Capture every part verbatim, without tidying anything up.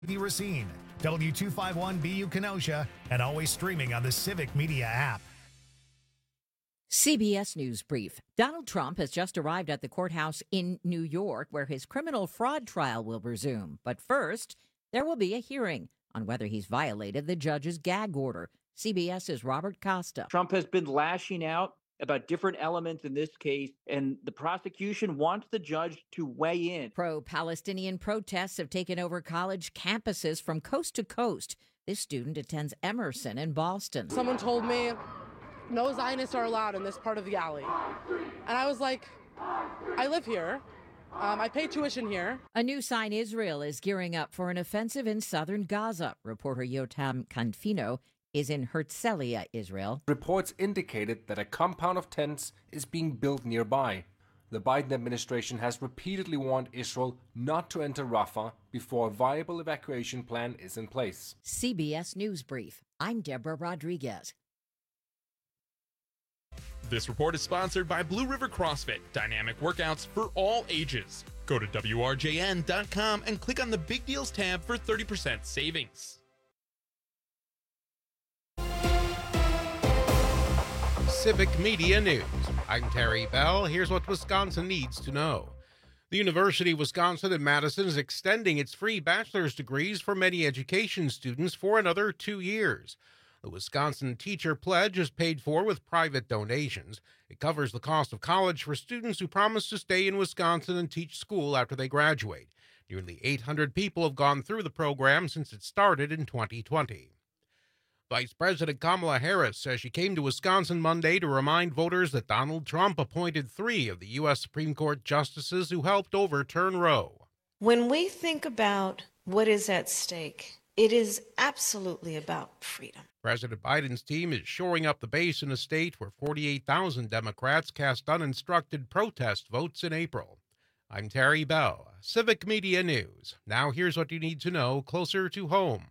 B Racine, W two fifty-one B U Kenosha, and always streaming on the Civic Media app. C B S News Brief. Donald Trump has just arrived at the courthouse in New York, where his criminal fraud trial will resume. But first, there will be a hearing on whether he's violated the judge's gag order. CBS's Robert Costa. Trump has been lashing out about different elements in this case, and the prosecution wants the judge to weigh in. Pro-Palestinian protests have taken over college campuses from coast to coast. This student attends Emerson in Boston. Someone told me no Zionists are allowed in this part of the alley. And I was like, I live here. Um, I pay tuition here. A new sign: Israel is gearing up for an offensive in southern Gaza. Reporter Yotam Confino is in Herzliya, Israel. Reports indicated that a compound of tents is being built nearby. The Biden administration has repeatedly warned Israel not to enter Rafah before a viable evacuation plan is in place. C B S News Brief. I'm Deborah Rodriguez. This report is sponsored by Blue River CrossFit, dynamic workouts for all ages. Go to W R J N dot com and click on the Big Deals tab for thirty percent savings. Civic Media News. I'm Terry Bell. Here's what Wisconsin needs to know. The University of Wisconsin in Madison is extending its free bachelor's degrees for many education students for another two years. The Wisconsin Teacher Pledge is paid for with private donations. It covers the cost of college for students who promise to stay in Wisconsin and teach school after they graduate. Nearly eight hundred people have gone through the program since it started in twenty twenty. Vice President Kamala Harris says she came to Wisconsin Monday to remind voters that Donald Trump appointed three of the U S Supreme Court justices who helped overturn Roe. When we think about what is at stake, it is absolutely about freedom. President Biden's team is shoring up the base in a state where forty-eight thousand Democrats cast uninstructed protest votes in April. I'm Terry Bell, Civic Media News. Now here's what you need to know closer to home.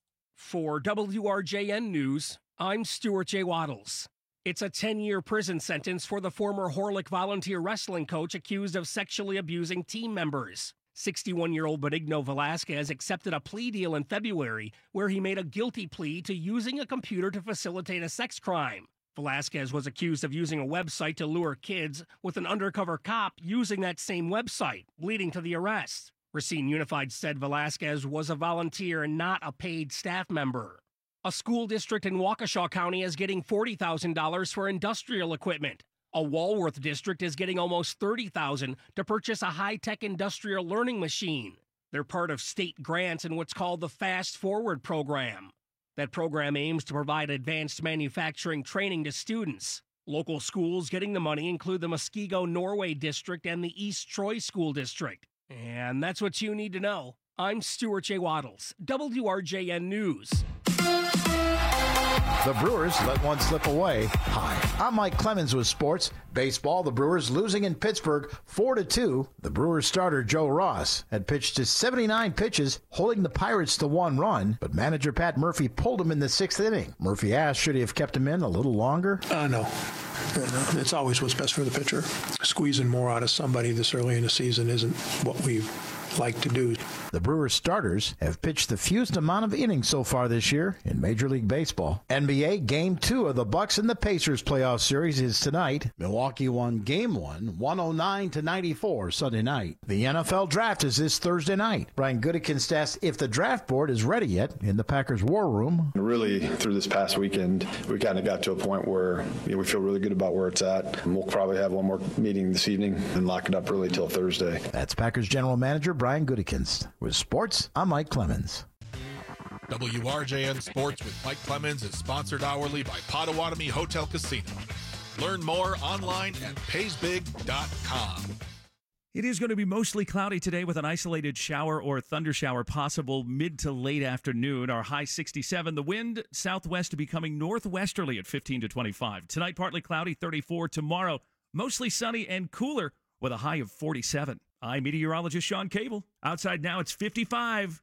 For W R J N News, I'm Stuart J. Waddles. It's a ten-year prison sentence for the former Horlick volunteer wrestling coach accused of sexually abusing team members. sixty-one-year-old Benigno Velasquez accepted a plea deal in February where he made a guilty plea to using a computer to facilitate a sex crime. Velasquez was accused of using a website to lure kids, with an undercover cop using that same website, leading to the arrest. Racine Unified said Velasquez was a volunteer and not a paid staff member. A school district in Waukesha County is getting forty thousand dollars for industrial equipment. A Walworth district is getting almost thirty thousand dollars to purchase a high-tech industrial learning machine. They're part of state grants in what's called the Fast Forward program. That program aims to provide advanced manufacturing training to students. Local schools getting the money include the Muskego Norway District and the East Troy School District. And that's what you need to know. I'm Stuart J. Waddles, W R J N News. The Brewers let one slip away. Hi, I'm Mike Clemens with sports. Baseball, the Brewers losing in Pittsburgh four to two. The Brewers starter Joe Ross had pitched to seventy-nine pitches, holding the Pirates to one run, but manager Pat Murphy pulled him in the sixth inning. Murphy asked, should he have kept him in a little longer? Uh, no. It's always what's best for the pitcher. Squeezing more out of somebody this early in the season isn't what we like to do. The Brewers starters have pitched the fewest amount of innings so far this year in Major League Baseball. N B A Game two of the Bucks and the Pacers playoff series is tonight. Milwaukee won Game one, one oh nine to ninety-four Sunday night. The N F L Draft is this Thursday night. Brian Gutekunst asked if the draft board is ready yet in the Packers War Room. Really, through this past weekend, we kind of got to a point where you know, we feel really good about where it's at. And we'll probably have one more meeting this evening and lock it up really till Thursday. That's Packers General Manager Brian Gutekunst. With sports, I'm Mike Clemens. W R J N Sports with Mike Clemens is sponsored hourly by Potawatomi Hotel Casino. Learn more online at pays big dot com. It is going to be mostly cloudy today with an isolated shower or thunder shower possible mid to late afternoon. Our high sixty-seven. The wind southwest becoming northwesterly at fifteen to twenty-five. Tonight partly cloudy, thirty-four. Tomorrow mostly sunny and cooler with a high of forty-seven. I'm meteorologist Sean Cable. Outside now it's fifty-five.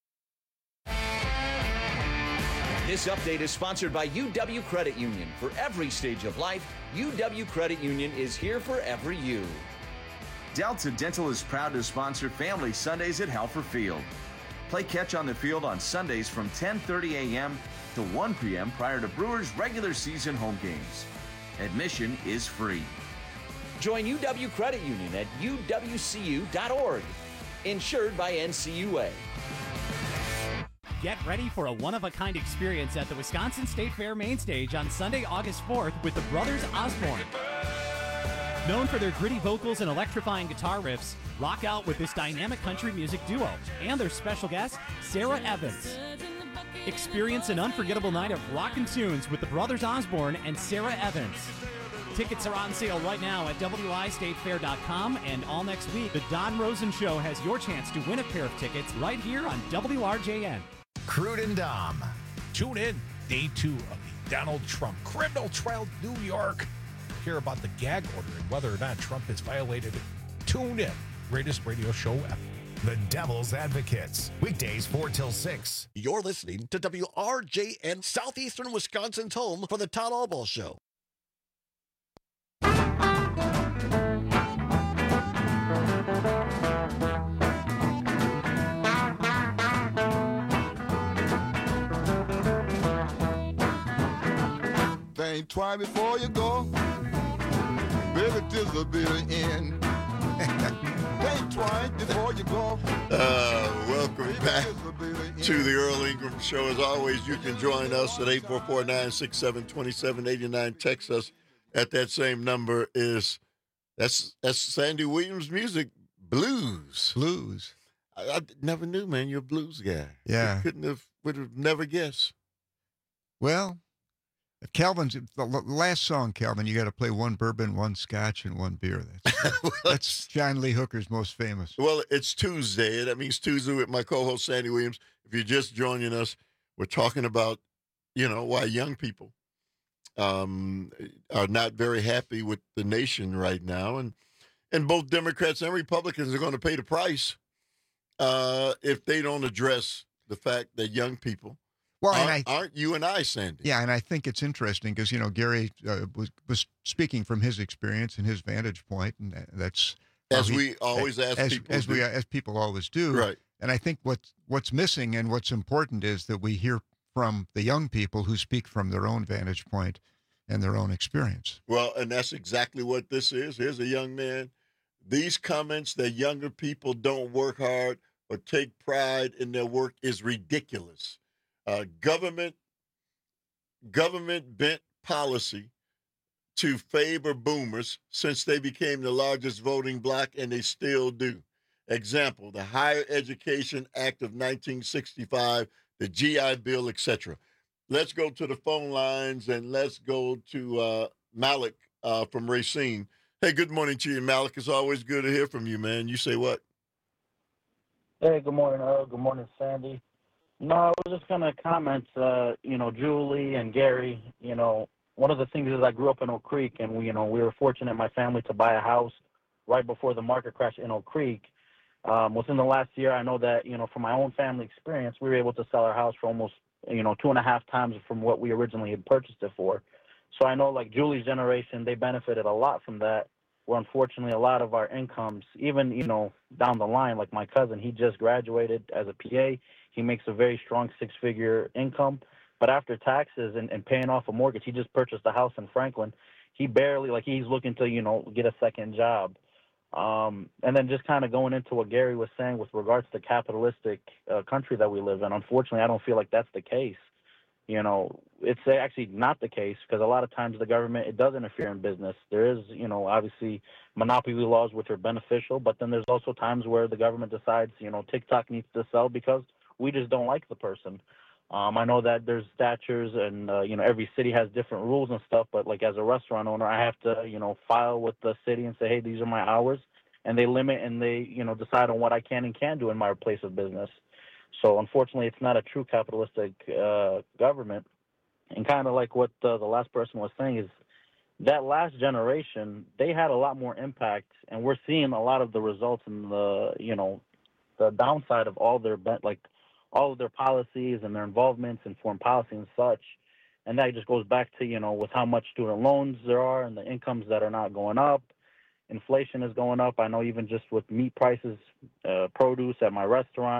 This update is sponsored by U W Credit Union. For every stage of life, U W Credit Union is here for every you. Delta Dental is proud to sponsor Family Sundays at Halfer Field. Play catch on the field on Sundays from ten thirty a.m. to one p.m. prior to Brewers' regular season home games. Admission is free. Join U W Credit Union at u w c u dot org. Insured by N C U A. Get ready for a one-of-a-kind experience at the Wisconsin State Fair main stage on Sunday, August fourth with the Brothers Osborne. Known for their gritty vocals and electrifying guitar riffs, rock out with this dynamic country music duo and their special guest, Sarah Evans. Experience an unforgettable night of rockin' tunes with the Brothers Osborne and Sarah Evans. Tickets are on sale right now at w i state fair dot com, and all next week, the Don Rosen Show has your chance to win a pair of tickets right here on W R J N. Crude and Dom. Tune in, day two of the Donald Trump criminal trial, New York. Hear about the gag order and whether or not Trump has violated it. Tune in. Greatest radio show ever. The Devil's Advocates. Weekdays four till six. You're listening to W R J N, Southeastern Wisconsin's home for the Todd Albaugh Show. Think twice before you go. Baby, this will be the end. Think twice before you go. Uh, welcome back to the Earl Ingram Show. As always, you can join us at eight four four, nine six seven, two seven eight nine. Text us at that same number. Is that's that's Sandy Williams music, blues. Blues. I, I never knew, man. You're a blues guy. Yeah. I couldn't have would have never guessed. Well, Calvin's the last song, Calvin, you got to play one bourbon, one scotch, and one beer. That's, well, that's John Lee Hooker's most famous. Well, it's Tuesday. That means Tuesday with my co-host, Sandy Williams. If you're just joining us, we're talking about, you know, why young people um, are not very happy with the nation right now. And, and both Democrats and Republicans are going to pay the price uh, if they don't address the fact that young people Well, aren't, and I, aren't you and I, Sandy? Yeah, and I think it's interesting because, you know, Gary uh, was was speaking from his experience and his vantage point, and that's as he, we always ask as, people as do. we as people always do. Right. And I think what what's missing and what's important is that we hear from the young people who speak from their own vantage point and their own experience. Well, and that's exactly what this is. Here's a young man. These comments that younger people don't work hard or take pride in their work is ridiculous. Uh, government government bent policy to favor boomers since they became the largest voting bloc, and they still do. Example, the Higher Education Act of nineteen sixty-five, the G I Bill, et cetera. Let's go to the phone lines, and let's go to uh, Malik uh, from Racine. Hey, good morning to you, Malik. It's always good to hear from you, man. You say what? Hey, good morning, Earl. Good morning, Sandy. No, I was just going to comment, uh, you know, Julie and Gary, you know, one of the things is I grew up in Oak Creek, and we, you know, we were fortunate, my family, to buy a house right before the market crash in Oak Creek. Um, within the last year, I know that, you know, from my own family experience, we were able to sell our house for almost, you know, two and a half times from what we originally had purchased it for. So I know, like, Julie's generation, they benefited a lot from that, where unfortunately a lot of our incomes, even, you know, down the line, like my cousin, he just graduated as a P A. He makes a very strong six-figure income. But after taxes and, and paying off a mortgage, he just purchased a house in Franklin. He barely, like, he's looking to, you know, get a second job. Um, and then just kind of going into what Gary was saying with regards to the capitalistic uh, country that we live in, unfortunately, I don't feel like that's the case. You know, it's actually not the case because a lot of times the government, it does interfere in business. There is, you know, obviously monopoly laws which are beneficial, but then there's also times where the government decides, you know, TikTok needs to sell because we just don't like the person. Um, I know that there's statutes and, uh, you know, every city has different rules and stuff, but like as a restaurant owner, I have to, you know, file with the city and say, hey, these are my hours. And they limit and they, you know, decide on what I can and can't do in my place of business. So unfortunately, it's not a true capitalistic uh, government. And kind of like what uh, the last person was saying is that last generation, they had a lot more impact. And we're seeing a lot of the results in the, you know, the downside of all their, like all of their policies and their involvements in foreign policy and such. And that just goes back to, you know, with how much student loans there are and the incomes that are not going up. Inflation is going up. I know even just with meat prices, uh, produce at my restaurant,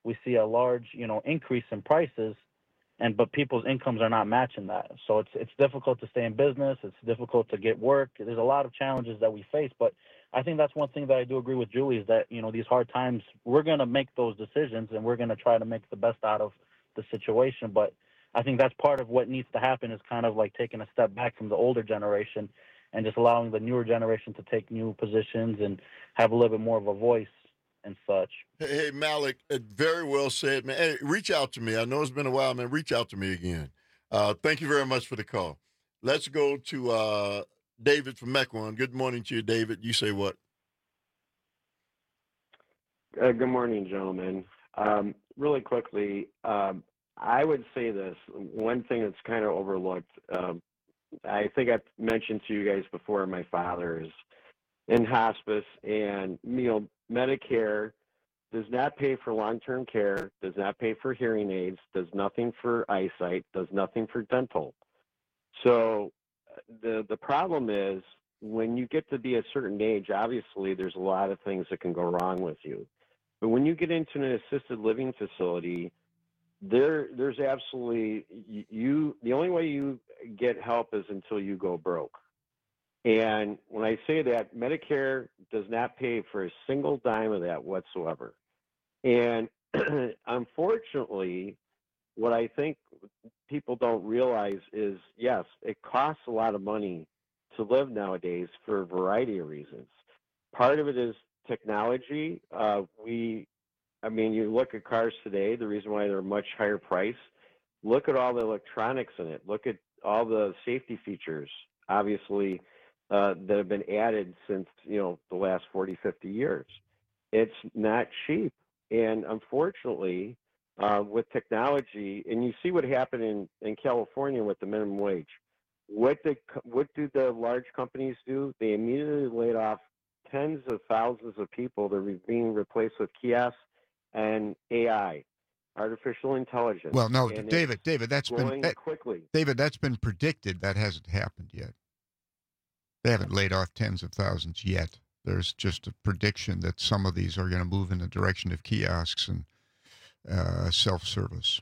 we see a large, you know, increase in prices, and but people's incomes are not matching that. So it's it's difficult to stay in business. It's difficult to get work. There's a lot of challenges that we face. But I think that's one thing that I do agree with Julie is that, you know, these hard times, we're going to make those decisions and we're going to try to make the best out of the situation. But I think that's part of what needs to happen is kind of like taking a step back from the older generation and just allowing the newer generation to take new positions and have a little bit more of a voice and such. Hey, hey Malik, uh, very well said, man. Hey, reach out to me. I know it's been a while, man. Reach out to me again. Uh, thank you very much for the call. Let's go to uh, David from Mequon. Good morning to you, David. You say what? Uh, good morning, gentlemen. Um, really quickly, um, I would say this. One thing that's kind of overlooked, um, I think I've mentioned to you guys before, my father is in hospice, and, you know, Medicare does not pay for long-term care, does not pay for hearing aids, does nothing for eyesight, does nothing for dental. So the the problem is when you get to be a certain age, obviously there's a lot of things that can go wrong with you. But when you get into an assisted living facility, there there's absolutely you the only way you get help is until you go broke. And when I say that, Medicare does not pay for a single dime of that whatsoever. And unfortunately, what I think people don't realize is, yes, it costs a lot of money to live nowadays for a variety of reasons. Part of it is technology. Uh, we, I mean, you look at cars today, the reason why they're much higher price, look at all the electronics in it. Look at all the safety features, obviously, uh, that have been added since, you know, the last forty, fifty years. It's not cheap. And unfortunately, uh, with technology, and you see what happened in, in California with the minimum wage. What did, what do the large companies do? They immediately laid off tens of thousands of people that are being replaced with kiosks and A I, artificial intelligence. Well, no, and David, David, that's been going that, quickly. David, that's been predicted. That hasn't happened yet. They haven't laid off tens of thousands yet. There's just a prediction that some of these are going to move in the direction of kiosks and uh, self-service.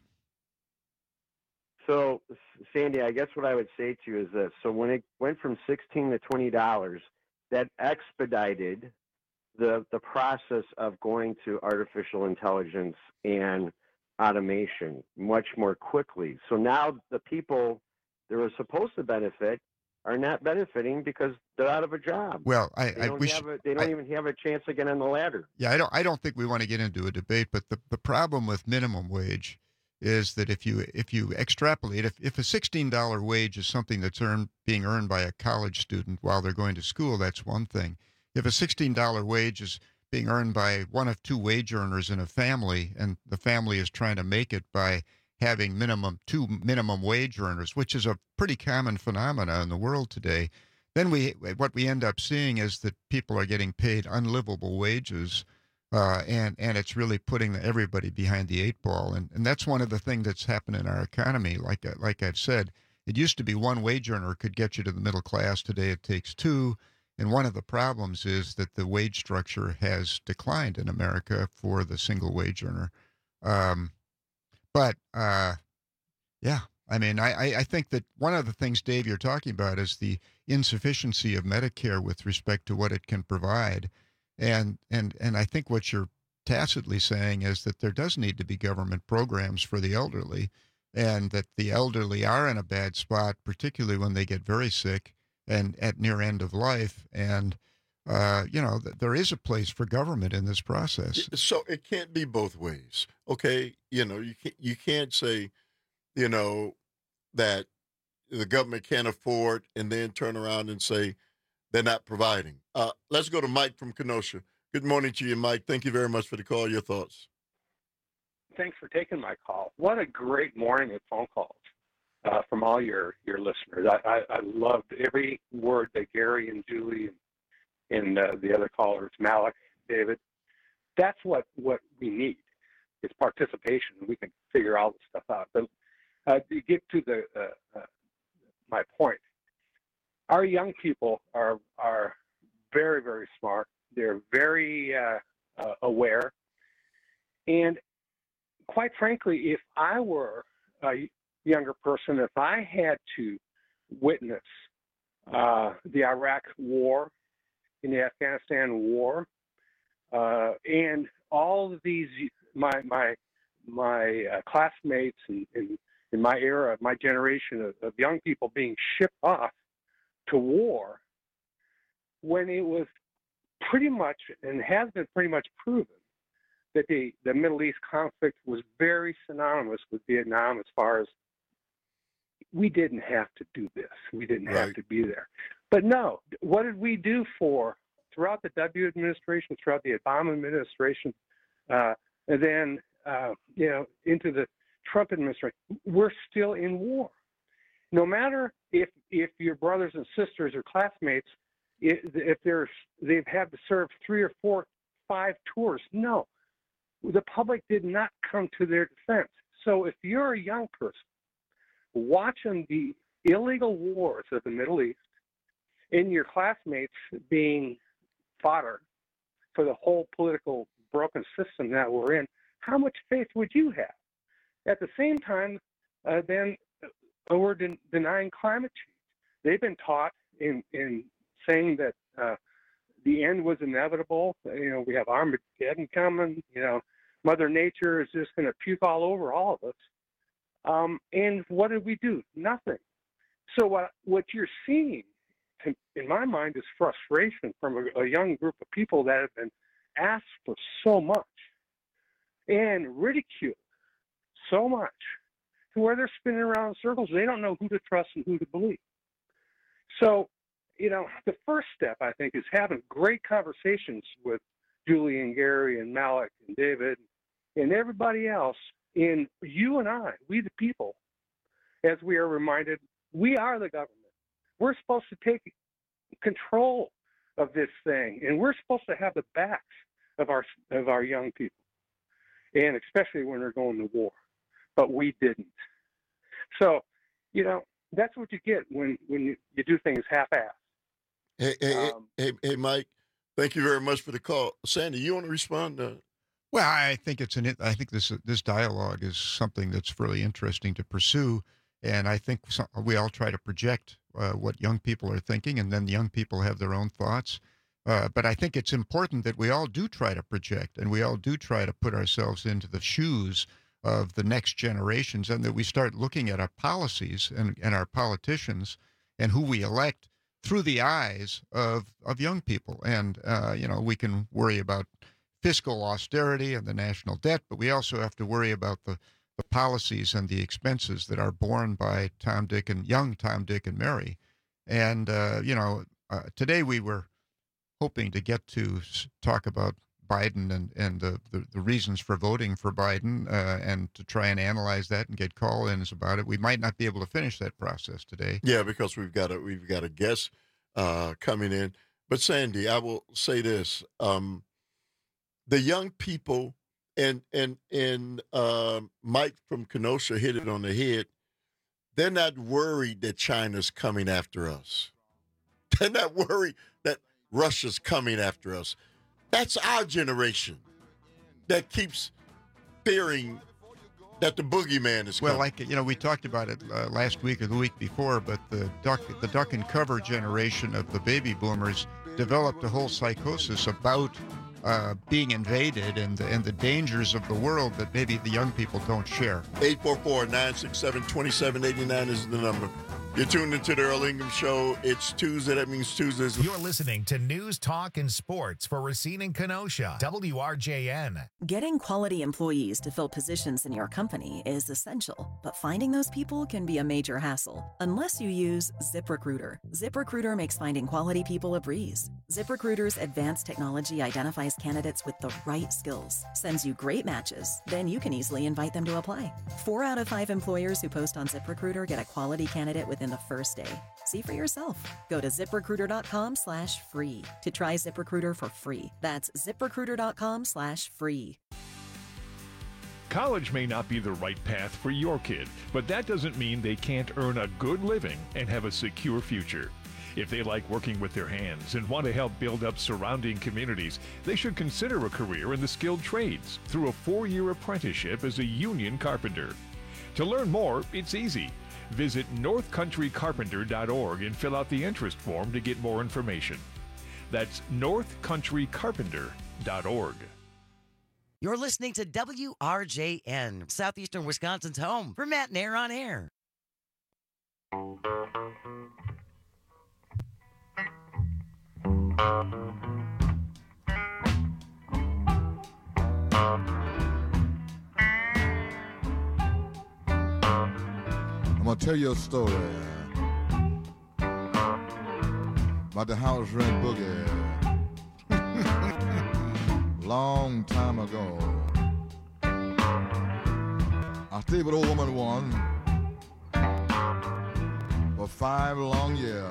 So, Sandy, I guess what I would say to you is this. So when it went from sixteen to twenty dollars, that expedited the the process of going to artificial intelligence and automation much more quickly. So now the people that were supposed to benefit are not benefiting because they're out of a job. Well, I, they I don't, wish have a, they don't I, even have a chance to get on the ladder. Yeah, I don't. I don't think we want to get into a debate, but the, the problem with minimum wage is that if you if you extrapolate, if, if a sixteen dollar wage is something that's earned being earned by a college student while they're going to school, that's one thing. If a sixteen dollar wage is being earned by one of two wage earners in a family, and the family is trying to make it by having minimum two minimum wage earners, which is a pretty common phenomena in the world today, then we what we end up seeing is that people are getting paid unlivable wages, uh, and and it's really putting everybody behind the eight ball, and and that's one of the things that's happened in our economy. Like like I've said, it used to be one wage earner could get you to the middle class. Today it takes two, and one of the problems is that the wage structure has declined in America for the single wage earner. Um, But, uh, yeah, I mean, I, I think that one of the things, Dave, you're talking about is the insufficiency of Medicare with respect to what it can provide. And, and, and I think what you're tacitly saying is that there does need to be government programs for the elderly, and that the elderly are in a bad spot, particularly when they get very sick and at near end of life. And, uh, you know, th- there is a place for government in this process. So it can't be both ways, okay? You know, you can't, you can't say, you know, that the government can't afford and then turn around and say they're not providing. Uh, let's go to Mike from Kenosha. Good morning to you, Mike. Thank you very much for the call. Your thoughts? Thanks for taking my call. What a great morning of phone calls uh, from all your, your listeners. I, I, I loved every word that Gary and Julie and and uh, the other callers, Malik, David. That's what, what we need is participation. We can figure all this stuff out. But uh, to get to the uh, uh, my point, our young people are are very, very smart. They're very uh, uh, aware. And quite frankly, if I were a younger person, if I had to witness uh, the Iraq War, in the Afghanistan War, uh, and all of these my my my uh, classmates and in, in my era, my generation of, of young people being shipped off to war, when it was pretty much and has been pretty much proven that the, the Middle East conflict was very synonymous with Vietnam as far as we didn't have to do this. We didn't Right. have to be there. But no, what did we do for throughout the W administration, throughout the Obama administration, uh, and then uh, you know into the Trump administration? We're still in war. No matter if if your brothers and sisters or classmates, if, if they're they've had to serve three or four, five tours, no, the public did not come to their defense. So if you're a young person watching the illegal wars of the Middle East and your classmates being fodder for the whole political broken system that we're in, how much faith would you have? At the same time, uh, then uh, we're den- denying climate change. They've been taught in, in saying that uh, the end was inevitable. You know, we have Armageddon coming. You know, Mother Nature is just going to puke all over all of us. Um, and what did we do? Nothing. So what what you're seeing, in my mind, is frustration from a, a young group of people that have been asked for so much and ridiculed so much to where they're spinning around in circles. They don't know who to trust and who to believe. So, you know, the first step, I think, is having great conversations with Julie and Gary and Malik and David and everybody else. In you and I, we the people, as we are reminded, we are the government. We're supposed to take control of this thing, and we're supposed to have the backs of our of our young people, and especially when they're going to war. But we didn't. So, you know, that's what you get when when you, you do things half-assed. Hey, hey, Um, hey, hey, Mike, thank you very much for the call. Sandy, you want to respond to? Well, I think it's an. I think this this dialogue is something that's really interesting to pursue, and I think some, we all try to project uh, what young people are thinking, and then the young people have their own thoughts. Uh, but I think it's important that we all do try to project, and we all do try to put ourselves into the shoes of the next generations, and that we start looking at our policies and, and our politicians and who we elect through the eyes of of young people. And uh, you know, we can worry about fiscal austerity and the national debt, but we also have to worry about the, the policies and the expenses that are borne by Tom, Dick, and young Tom, Dick, and Mary. And, uh, you know, uh, today we were hoping to get to s- talk about Biden and, and the, the, the reasons for voting for Biden uh, and to try and analyze that and get call-ins about it. We might not be able to finish that process today. Yeah, because we've got a we've got a guest uh, coming in. But Sandy, I will say this: um, the young people, and and and uh, Mike from Kenosha hit it on the head. They're not worried that China's coming after us. They're not worried that Russia's coming after us. That's our generation that keeps fearing that the boogeyman is coming. Well, like, you know, we talked about it uh, last week or the week before, but the duck, the duck and cover generation of the baby boomers developed a whole psychosis about uh, being invaded and the, and the dangers of the world that maybe the young people don't share. eight four four, nine six seven, two seven eight nine is the number. You're tuned into the Earl Ingham Show. It's Tuesday. That means Tuesdays. You're listening to News, Talk, and Sports for Racine and Kenosha, W R J N. Getting quality employees to fill positions in your company is essential, but finding those people can be a major hassle unless you use ZipRecruiter. ZipRecruiter makes finding quality people a breeze. ZipRecruiter's advanced technology identifies candidates with the right skills, sends you great matches, then you can easily invite them to apply. Four out of five employers who post on ZipRecruiter get a quality candidate within the first day. See for yourself. Go to ZipRecruiter.com slash free to try ZipRecruiter for free. That's ZipRecruiter.com slash free. College may not be the right path for your kid, but that doesn't mean they can't earn a good living and have a secure future. If they like working with their hands and want to help build up surrounding communities, they should consider a career in the skilled trades through a four-year apprenticeship as a union carpenter. To learn more, it's easy. Visit north country carpenter dot org and fill out the interest form to get more information. That's north country carpenter dot org. You're listening to W R J N, Southeastern Wisconsin's home for Matt Nair on Air. I'm gonna tell you a story about the house rent boogie. Long time ago, I stayed with an old woman one for five long years.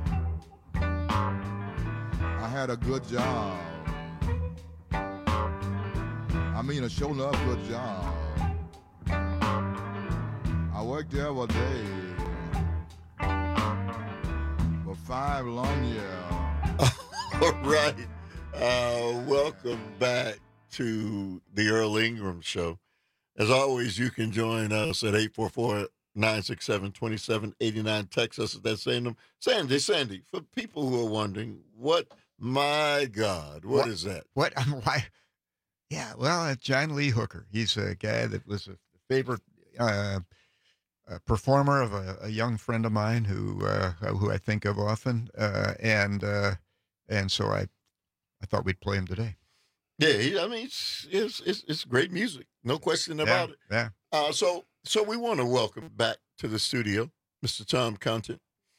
I had a good job. I mean, a sure enough good job. I worked there every day for five long years. All right. Uh, welcome back to the Earl Ingram Show. As always, you can join us at eight four four, nine six seven, two seven eight nine. Text us at that same number. Sandy, Sandy, for people who are wondering, what, my God, what, what is that? What? Um, why? Yeah, well, uh, John Lee Hooker. He's a guy that was a favorite uh, a performer of a, a young friend of mine who uh, who I think of often, uh, and uh, and so I I thought we'd play him today. Yeah, he, I mean, it's, it's it's it's great music, no question about yeah, it. Yeah. Uh, so so we want to welcome back to the studio Mister Tom Content.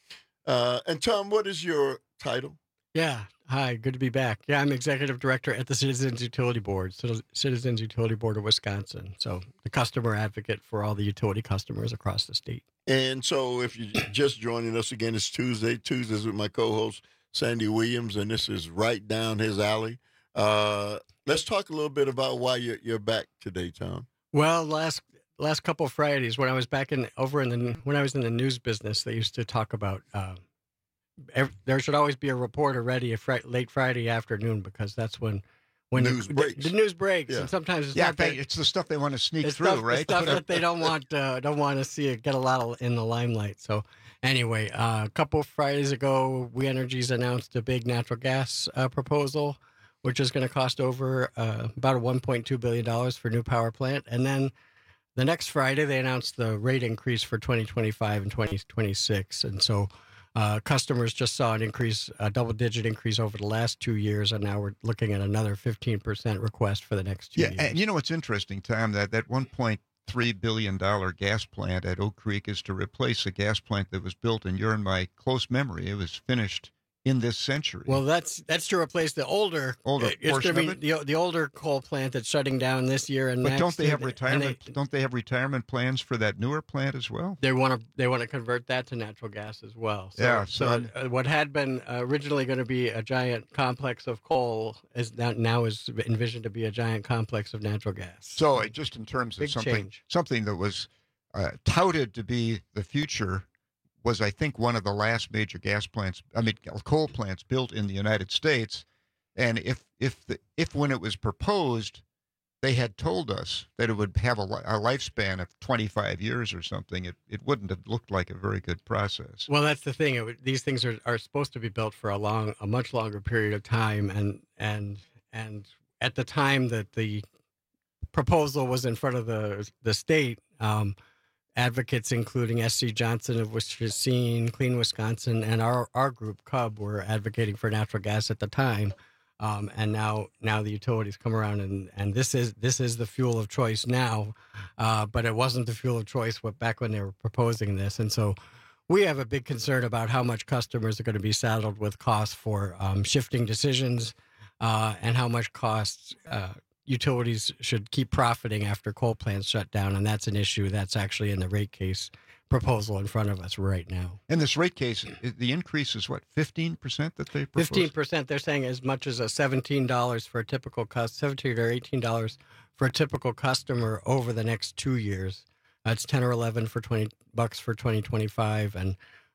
Uh, and Tom, what is your title? Yeah. Hi, good to be back. Yeah, I'm executive director at the Citizens Utility Board, Citizens Utility Board of Wisconsin. So the customer advocate for all the utility customers across the state. And so if you're just joining us again, it's Tuesday. Tuesdays with my co-host, Sandy Williams, and this is right down his alley. Uh, let's talk a little bit about why you're, you're back today, Tom. Well, last last couple of Fridays, when I was back in over in the when I was in the news business, they used to talk about uh, every, there should always be a reporter ready a fr- late Friday afternoon because that's when when news the, breaks. The, the news breaks, Yeah. and sometimes it's Yeah, not they, that, it's the stuff they want to sneak it's through, stuff, right? The stuff that they don't want uh, don't want to see it get a lot of, in the limelight. So anyway, uh, a couple of Fridays ago, We Energies announced a big natural gas uh, proposal, which is going to cost over uh, about a one point two billion dollars for new power plant. And then the next Friday, they announced the rate increase for twenty twenty-five and twenty twenty-six. And so uh, customers just saw an increase, a double-digit increase over the last two years, and now we're looking at another fifteen percent request for the next two yeah, years. and you know what's interesting, Tom, that that one point three billion dollars gas plant at Oak Creek is to replace a gas plant that was built, and you're in my close memory, it was finished in this century. Well, that's that's to replace the older older it's portion going to of be it? the, the older coal plant that's shutting down this year and But next. don't they have and retirement? They, don't they have retirement plans for that newer plant as well? They want to they want to convert that to natural gas as well. So, Yeah, So, so- uh, what had been uh, originally going to be a giant complex of coal is now, now is envisioned to be a giant complex of natural gas. So uh, just in terms of Big something change. something that was uh, touted to be the future was, I think, one of the last major gas plants, I mean, coal plants built in the United States. And if if the, if when it was proposed, they had told us that it would have a, li- a lifespan of twenty-five years or something, it, it wouldn't have looked like a very good process. Well, that's the thing. It, would- these things are, are supposed to be built for a long, a much longer period of time, and and and at the time that the proposal was in front of the the state, um, advocates including S C Johnson of Wisconsin, Clean Wisconsin, and our our group C U B were advocating for natural gas at the time. Um, and now, now the utilities come around, and, and this is this is the fuel of choice now, uh, but it wasn't the fuel of choice what, back when they were proposing this. And so, we have a big concern about how much customers are going to be saddled with costs for um, shifting decisions, uh, and how much costs uh, utilities should keep profiting after coal plants shut down. And that's an issue that's actually in the rate case proposal in front of us right now. In this rate case, i- the increase is what, fifteen percent that they proposed? Fifteen percent. They're saying as much as a seventeen dollars for a typical cus seventeen or eighteen dollars for a typical customer over the next two years. That's ten or eleven for twenty bucks for twenty twenty five, and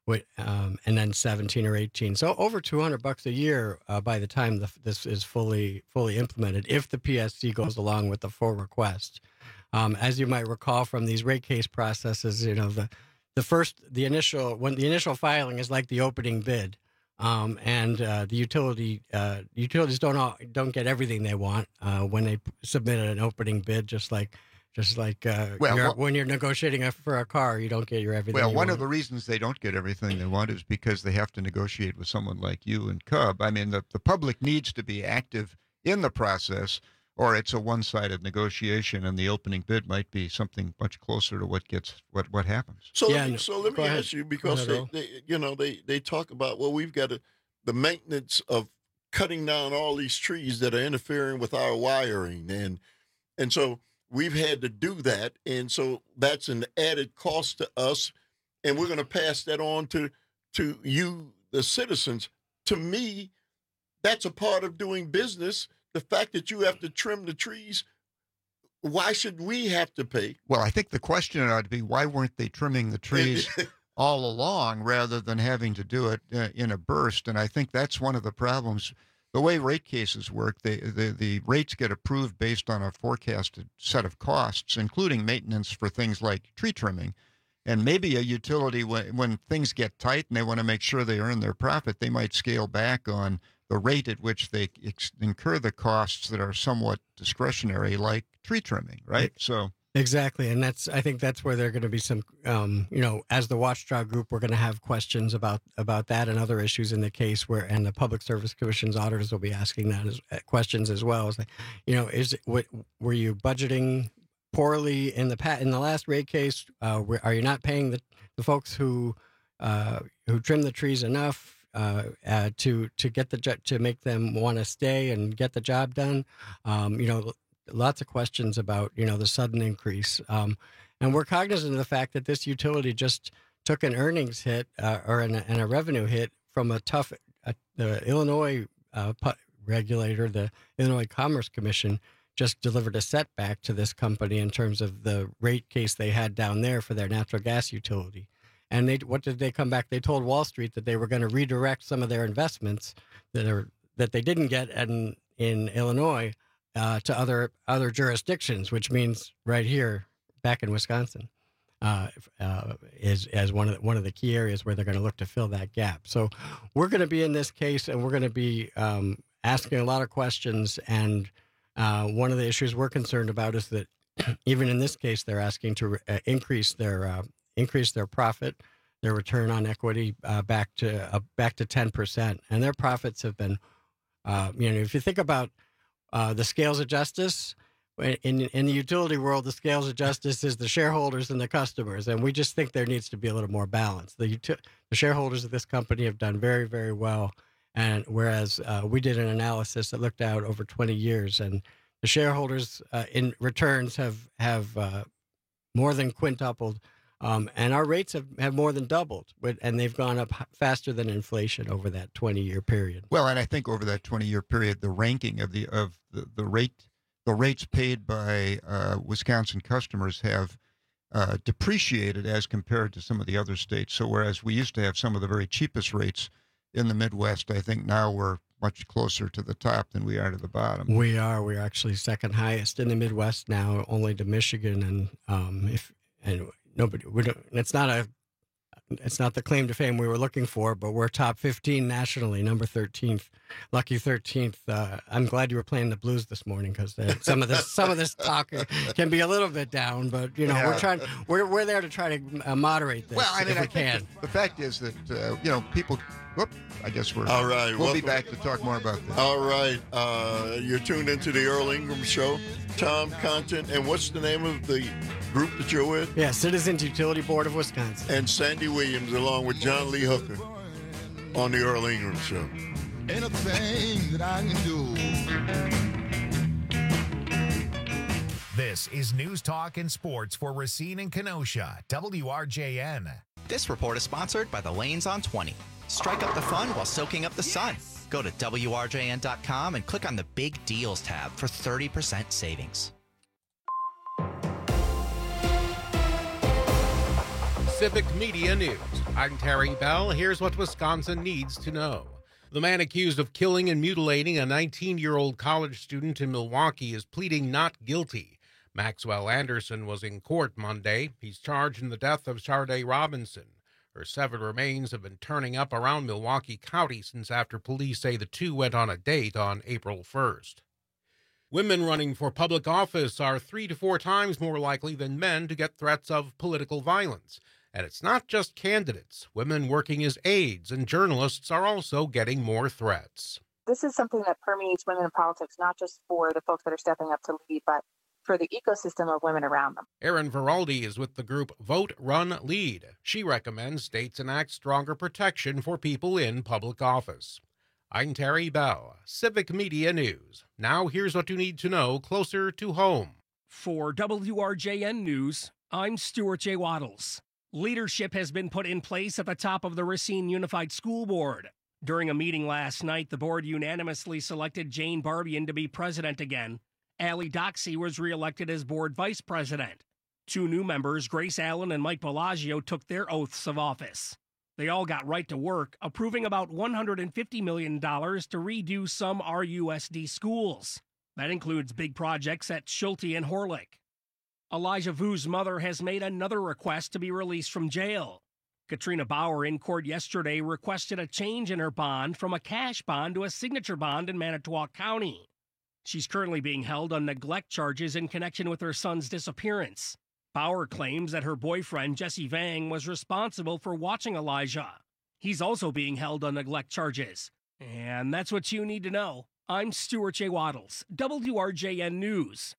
with, um, and then seventeen or eighteen. So over two hundred bucks a year uh, by the time the, this is fully fully implemented, if the P S C goes along with the full request. Um, as you might recall from these rate case processes, you know, the the first, the initial, when the initial filing is like the opening bid. Um, and uh, the utility uh, utilities don't all, don't get everything they want uh, when they submit an opening bid, just like just like uh, Well, you're, well- when you're negotiating a, for a car, you don't get your everything. Well, you one want. of the reasons they don't get everything they want is because they have to negotiate with someone like you and Cub. I mean, the, the public needs to be active in the process, or it's a one-sided negotiation, and the opening bid might be something much closer to what gets what what happens. So Yeah, let me, no, so let go me ahead. ask you, Go because ahead, they, Earl. they you know they they talk about, well, we've got to, the maintenance of cutting down all these trees that are interfering with our wiring, and and so we've had to do that, and so that's an added cost to us, and we're going to pass that on to to you, the citizens. To me, that's a part of doing business. The fact that you have to trim the trees, why should we have to pay? Well, I think the question ought to be, why weren't they trimming the trees all along rather than having to do it uh, in a burst? And I think that's one of the problems. The way rate cases work, they, the, the rates get approved based on a forecasted set of costs, including maintenance for things like tree trimming. And maybe a utility, when, when things get tight and they want to make sure they earn their profit, they might scale back on the rate at which they ex- incur the costs that are somewhat discretionary, like tree trimming, right? So Exactly, and that's I think that's where there are going to be some, um, you know, as the Watchdog Group, we're going to have questions about about that and other issues in the case where, and the Public Service Commission's auditors will be asking that as uh, questions as well. It's like, you know, is it, what, were you budgeting poorly in the pa- in the last rate case? Uh, were, are you not paying the, the folks who uh, who trim the trees enough? Uh, uh, to to get the jo- to make them want to stay and get the job done, um, you know, lots of questions about you know the sudden increase, um, and we're cognizant of the fact that this utility just took an earnings hit uh, or an, and a revenue hit from a tough uh, the Illinois uh, pu- regulator, the Illinois Commerce Commission, just delivered a setback to this company in terms of the rate case they had down there for their natural gas utility. And they, what did they come back? They told Wall Street that they were going to redirect some of their investments that are that they didn't get in in Illinois uh, to other other jurisdictions, which means right here, back in Wisconsin, uh, uh, is as one of the, one of the key areas where they're going to look to fill that gap. So we're going to be in this case, and we're going to be um, asking a lot of questions. And uh, one of the issues we're concerned about is that even in this case, they're asking to uh, increase their uh, increase their profit, their return on equity uh, back to uh, back to ten percent, and their profits have been, uh, you know, if you think about uh, the scales of justice in in the utility world, the scales of justice is the shareholders and the customers, and we just think there needs to be a little more balance. The uti- the shareholders of this company have done very very well, and whereas uh, we did an analysis that looked out over twenty years, and the shareholders uh, in returns have have uh, more than quintupled. Um, and our rates have, have more than doubled, but, and they've gone up faster than inflation over that twenty-year period. Well, and I think over that twenty-year period, the ranking of the of the, the rate the rates paid by uh, Wisconsin customers have uh, depreciated as compared to some of the other states. So whereas we used to have some of the very cheapest rates in the Midwest, I think now we're much closer to the top than we are to the bottom. We are. We're actually second highest in the Midwest now, only to Michigan, and um, if and. Nobody. We don't, it's not a. It's not the claim to fame we were looking for, but we're top fifteen nationally, number thirteenth, lucky thirteenth. Uh, I'm glad you were playing the blues this morning because some of this some of this talk can be a little bit down, but you know Yeah. we're trying. We're we're there to try to uh, moderate this. Well, I mean, if I we think can. the, the fact is that uh, you know people. Whoop, I guess we're All right, We'll be welcome. back to talk more about this. All right, uh, you're tuned into the Earl Ingram Show. Tom Content, and what's the name of the group that you're with? Yeah, Citizens Utility Board of Wisconsin. And Sandy Williams, along with John Lee Hooker, on the Earl Ingram Show. Ain't a thing that I can do. This is News Talk and Sports for Racine and Kenosha, W R J N. This report is sponsored by the Lanes on twenty. Strike up the fun while soaking up the sun. Go to W R J N dot com and click on the Big Deals tab for thirty percent savings. Civic Media News. I'm Terry Bell. Here's what Wisconsin needs to know. The man accused of killing and mutilating a nineteen-year-old college student in Milwaukee is pleading not guilty. Maxwell Anderson was in court Monday. He's charged in the death of Sharday Robinson. Her severed remains have been turning up around Milwaukee County since after police say the two went on a date on April first. Women running for public office are three to four times more likely than men to get threats of political violence. And it's not just candidates. Women working as aides and journalists are also getting more threats. This is something that permeates women in politics, not just for the folks that are stepping up to lead, but for the ecosystem of women around them. Erin Veraldi is with the group Vote, Run, Lead. She recommends states enact stronger protection for people in public office. I'm Terry Bell, Civic Media News. Now here's what you need to know closer to home. For W R J N News, I'm Stuart J. Waddles. Leadership has been put in place at the top of the Racine Unified School Board. During a meeting last night, the board unanimously selected Jane Barbian to be president again. Allie Doxey was reelected as board vice president. Two new members, Grace Allen and Mike Bellagio, took their oaths of office. They all got right to work, approving about one hundred fifty million dollars to redo some R U S D schools. That includes big projects at Schulte and Horlick. Elijah Vu's mother has made another request to be released from jail. Katrina Bauer in court yesterday requested a change in her bond from a cash bond to a signature bond in Manitowoc County. She's currently being held on neglect charges in connection with her son's disappearance. Bauer claims that her boyfriend, Jesse Vang, was responsible for watching Elijah. He's also being held on neglect charges. And that's what you need to know. I'm Stuart J. Waddles, W R J N News.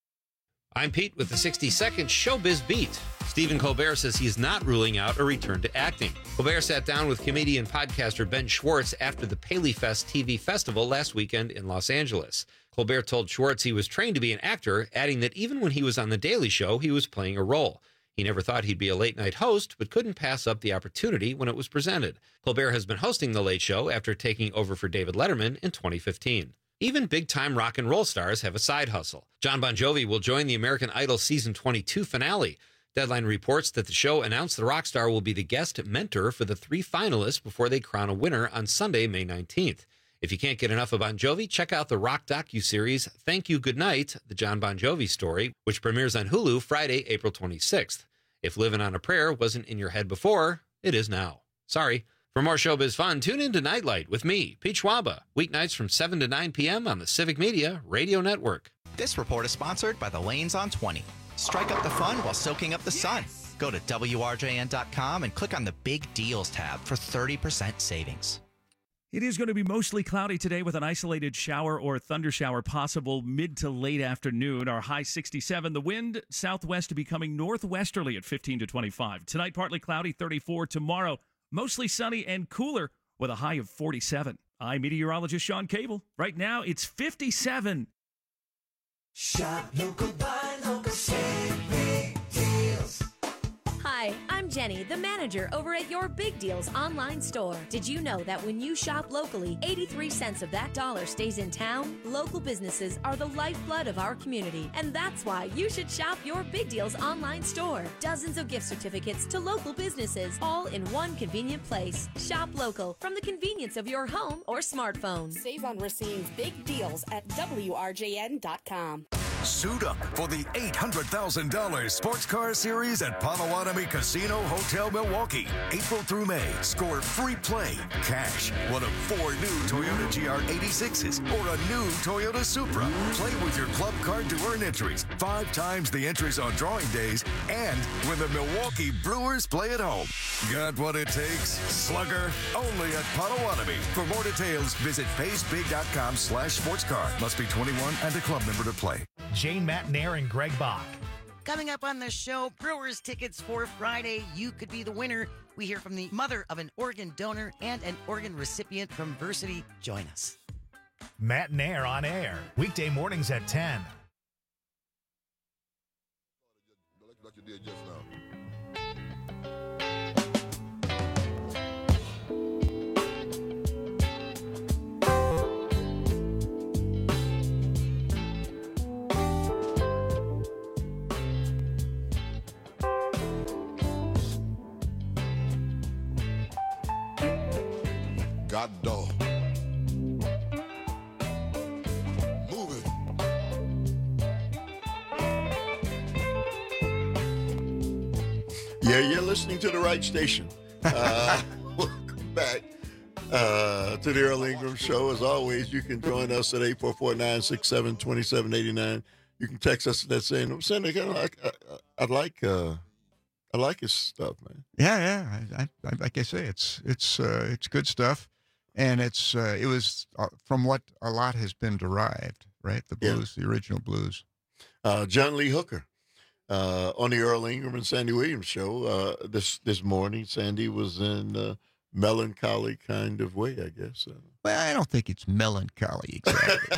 I'm Pete with the sixty second Showbiz Beat. Stephen Colbert says he's not ruling out a return to acting. Colbert sat down with comedian podcaster Ben Schwartz after the Paley Fest T V festival last weekend in Los Angeles. Colbert told Schwartz he was trained to be an actor, adding that even when he was on The Daily Show, he was playing a role. He never thought he'd be a late-night host, but couldn't pass up the opportunity when it was presented. Colbert has been hosting The Late Show after taking over for David Letterman in twenty fifteen. Even big-time rock and roll stars have a side hustle. John Bon Jovi will join the American Idol Season twenty-two finale. Deadline reports that the show announced the rock star will be the guest mentor for the three finalists before they crown a winner on Sunday, May nineteenth. If you can't get enough of Bon Jovi, check out the rock docuseries Thank You Goodnight, the John Bon Jovi story, which premieres on Hulu Friday, April twenty-sixth. If Livin' on a Prayer wasn't in your head before, it is now. Sorry. For more showbiz fun, tune in to Nightlight with me, Pete Schwaba, weeknights from seven to nine p.m. on the Civic Media Radio Network. This report is sponsored by the Lanes on twenty. Strike up the fun while soaking up the sun. Go to W R J N dot com and click on the Big Deals tab for thirty percent savings. It is going to be mostly cloudy today with an isolated shower or thundershower possible mid to late afternoon. Our high sixty-seven. The wind southwest becoming northwesterly at fifteen to twenty-five. Tonight, partly cloudy, thirty-four. Tomorrow, mostly sunny and cooler with a high of forty-seven. I'm meteorologist Sean Cable. Right now, it's fifty-seven. Shop local, buy local, save big deals. Hi, I'm Jenny, the manager over at Your Big Deals online store. Did you know that when you shop locally, eighty-three cents of that dollar stays in town? Local businesses are the lifeblood of our community, and that's why you should shop Your Big Deals online store. Dozens of gift certificates to local businesses, all in one convenient place. Shop local from the convenience of your home or smartphone. Save on Racine's big deals at W R J N dot com. Suit up for the eight hundred thousand dollars Sports Car Series at Potawatomi Casino Hotel Milwaukee. April through May, score free play, cash, one of four new Toyota G R eighty-sixes, or a new Toyota Supra. Play with your club card to earn entries, five times the entries on drawing days, and when the Milwaukee Brewers play at home. Got what it takes? Slugger, only at Potawatomi. For more details, visit paysbig.com slash sports car. Must be twenty-one and a club member to play. Jane Matnair and Greg Bach. Coming up on the show, Brewers tickets for Friday. You could be the winner. We hear from the mother of an organ donor and an organ recipient from Versity. Join us. Matnair on air, weekday mornings at ten. Like you did just now. hot dog. Move it. Yeah, you're listening to the right station. Uh, welcome back uh, to the Earl Ingram Show. As always, you can join us at eight four four, nine six seven, two seven eight nine. You can text us at that saying, Senator, kind of like, uh, I'd like, uh, I like his stuff, man. Yeah, yeah. I, I, like I say, it's it's uh, it's good stuff, and it's uh, it was uh, from what a lot has been derived, right? The blues, yeah. The original blues. Uh, John Lee Hooker. Uh, on the Earl Ingram and Sandy Williams show uh, this this morning, Sandy was in uh, melancholy kind of way, I guess. Uh, well, I don't think it's melancholy exactly.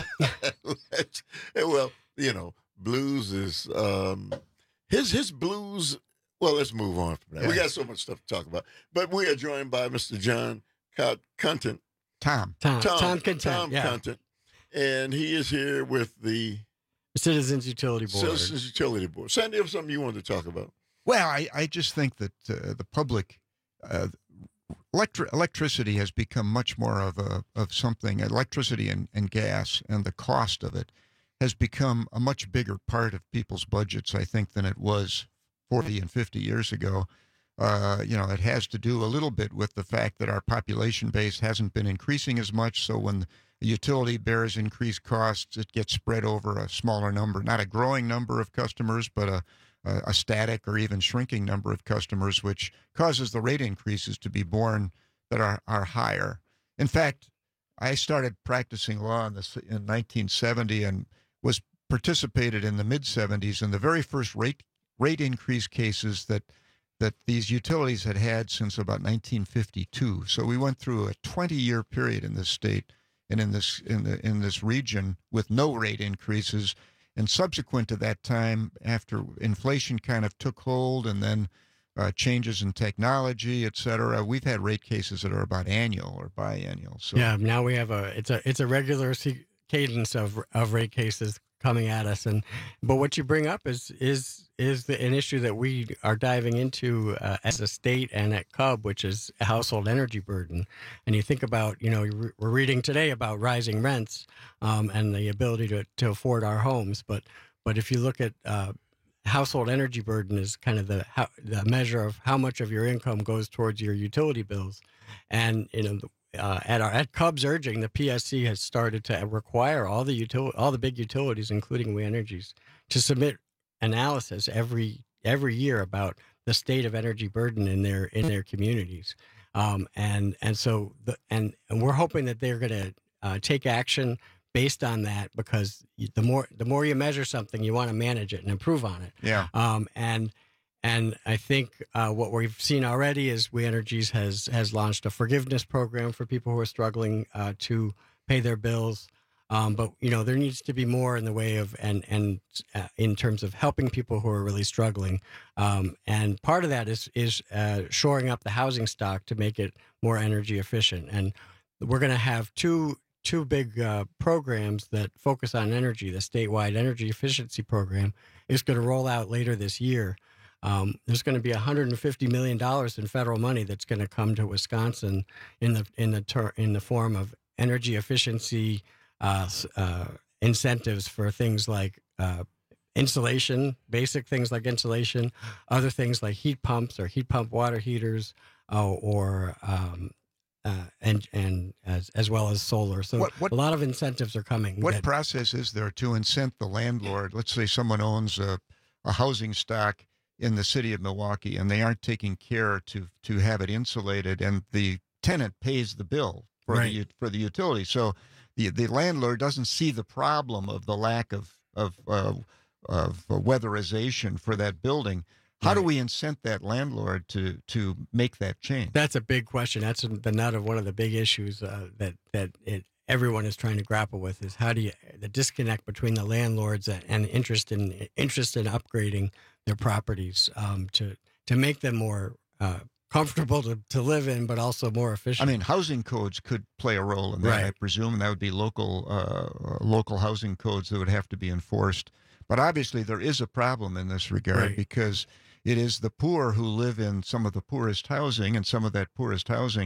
Well, you know, blues is um, his his blues. Well, let's move on from that. Yeah. We got so much stuff to talk about. But we are joined by Mister John Content. Tom. Tom. Tom, Tom Content. Tom yeah. Content. And he is here with the Citizens Utility Board. Citizens Utility Board. Sandy, have something you wanted to talk about? Well, I, I just think that uh, the public, uh, electri- electricity has become much more of a of something. Electricity and, and gas and the cost of it has become a much bigger part of people's budgets, I think, than it was forty and fifty years ago. Uh, you know, it has to do a little bit with the fact that our population base hasn't been increasing as much. So when a utility bears increased costs, it gets spread over a smaller number, not a growing number of customers, but a, a, a static or even shrinking number of customers, which causes the rate increases to be borne that are, are higher. In fact, I started practicing law in, the, in nineteen seventy and was participated in the mid seventies in the very first rate rate increase cases that that these utilities had had since about nineteen fifty-two. So we went through a twenty-year period in this state and in this in the in this region with no rate increases. And subsequent to that time, after inflation kind of took hold and then uh, changes in technology, et cetera, we've had rate cases that are about annual or biannual. So yeah, now we have a it's a it's a regular cadence of of rate cases coming at us. And but what you bring up is is is the, an issue that we are diving into uh, as a state and at C U B, which is a household energy burden. And you think about, you know, we're reading today about rising rents um, and the ability to, to afford our homes. But but if you look at uh, household energy burden is kind of the how, the measure of how much of your income goes towards your utility bills. And, you know, Uh, at our at C U B's urging, the P S C has started to require all the util- all the big utilities, including We Energies, to submit analysis every every year about the state of energy burden in their in their communities, um, and and so the, and and we're hoping that they're going to uh, take action based on that, because the more the more you measure something, you want to manage it and improve on it. Yeah. Um, and. And I think uh, what we've seen already is We Energies has has launched a forgiveness program for people who are struggling uh, to pay their bills. Um, but you know, there needs to be more in the way of and and uh, in terms of helping people who are really struggling. Um, and part of that is is uh, shoring up the housing stock to make it more energy efficient. And we're going to have two two big uh, programs that focus on energy. The statewide energy efficiency program is going to roll out later this year. Um, there's going to be one hundred fifty million dollars in federal money that's going to come to Wisconsin in the in the ter- in the form of energy efficiency uh, uh, incentives for things like uh, insulation, basic things like insulation, other things like heat pumps or heat pump water heaters, uh, or um, uh, and and as as well as solar. So what, what, a lot of incentives are coming. What that, process is there to incent the landlord? Let's say someone owns a, a housing stock in the city of Milwaukee, and they aren't taking care to to have it insulated, and the tenant pays the bill for right. the for the utility. So the the landlord doesn't see the problem of the lack of of uh, of weatherization for that building. How right. do we incent that landlord to to make that change? That's a big question. That's the nut of one of the big issues uh, that that it. everyone is trying to grapple with, is how do you the disconnect between the landlords and interest in interest in upgrading their properties um, to to make them more uh, comfortable to, to live in, but also more efficient. I mean, housing codes could play a role in that, right. I presume, and that would be local uh, local housing codes that would have to be enforced. But obviously, there is a problem in this regard right. because it is the poor who live in some of the poorest housing, and some of that poorest housing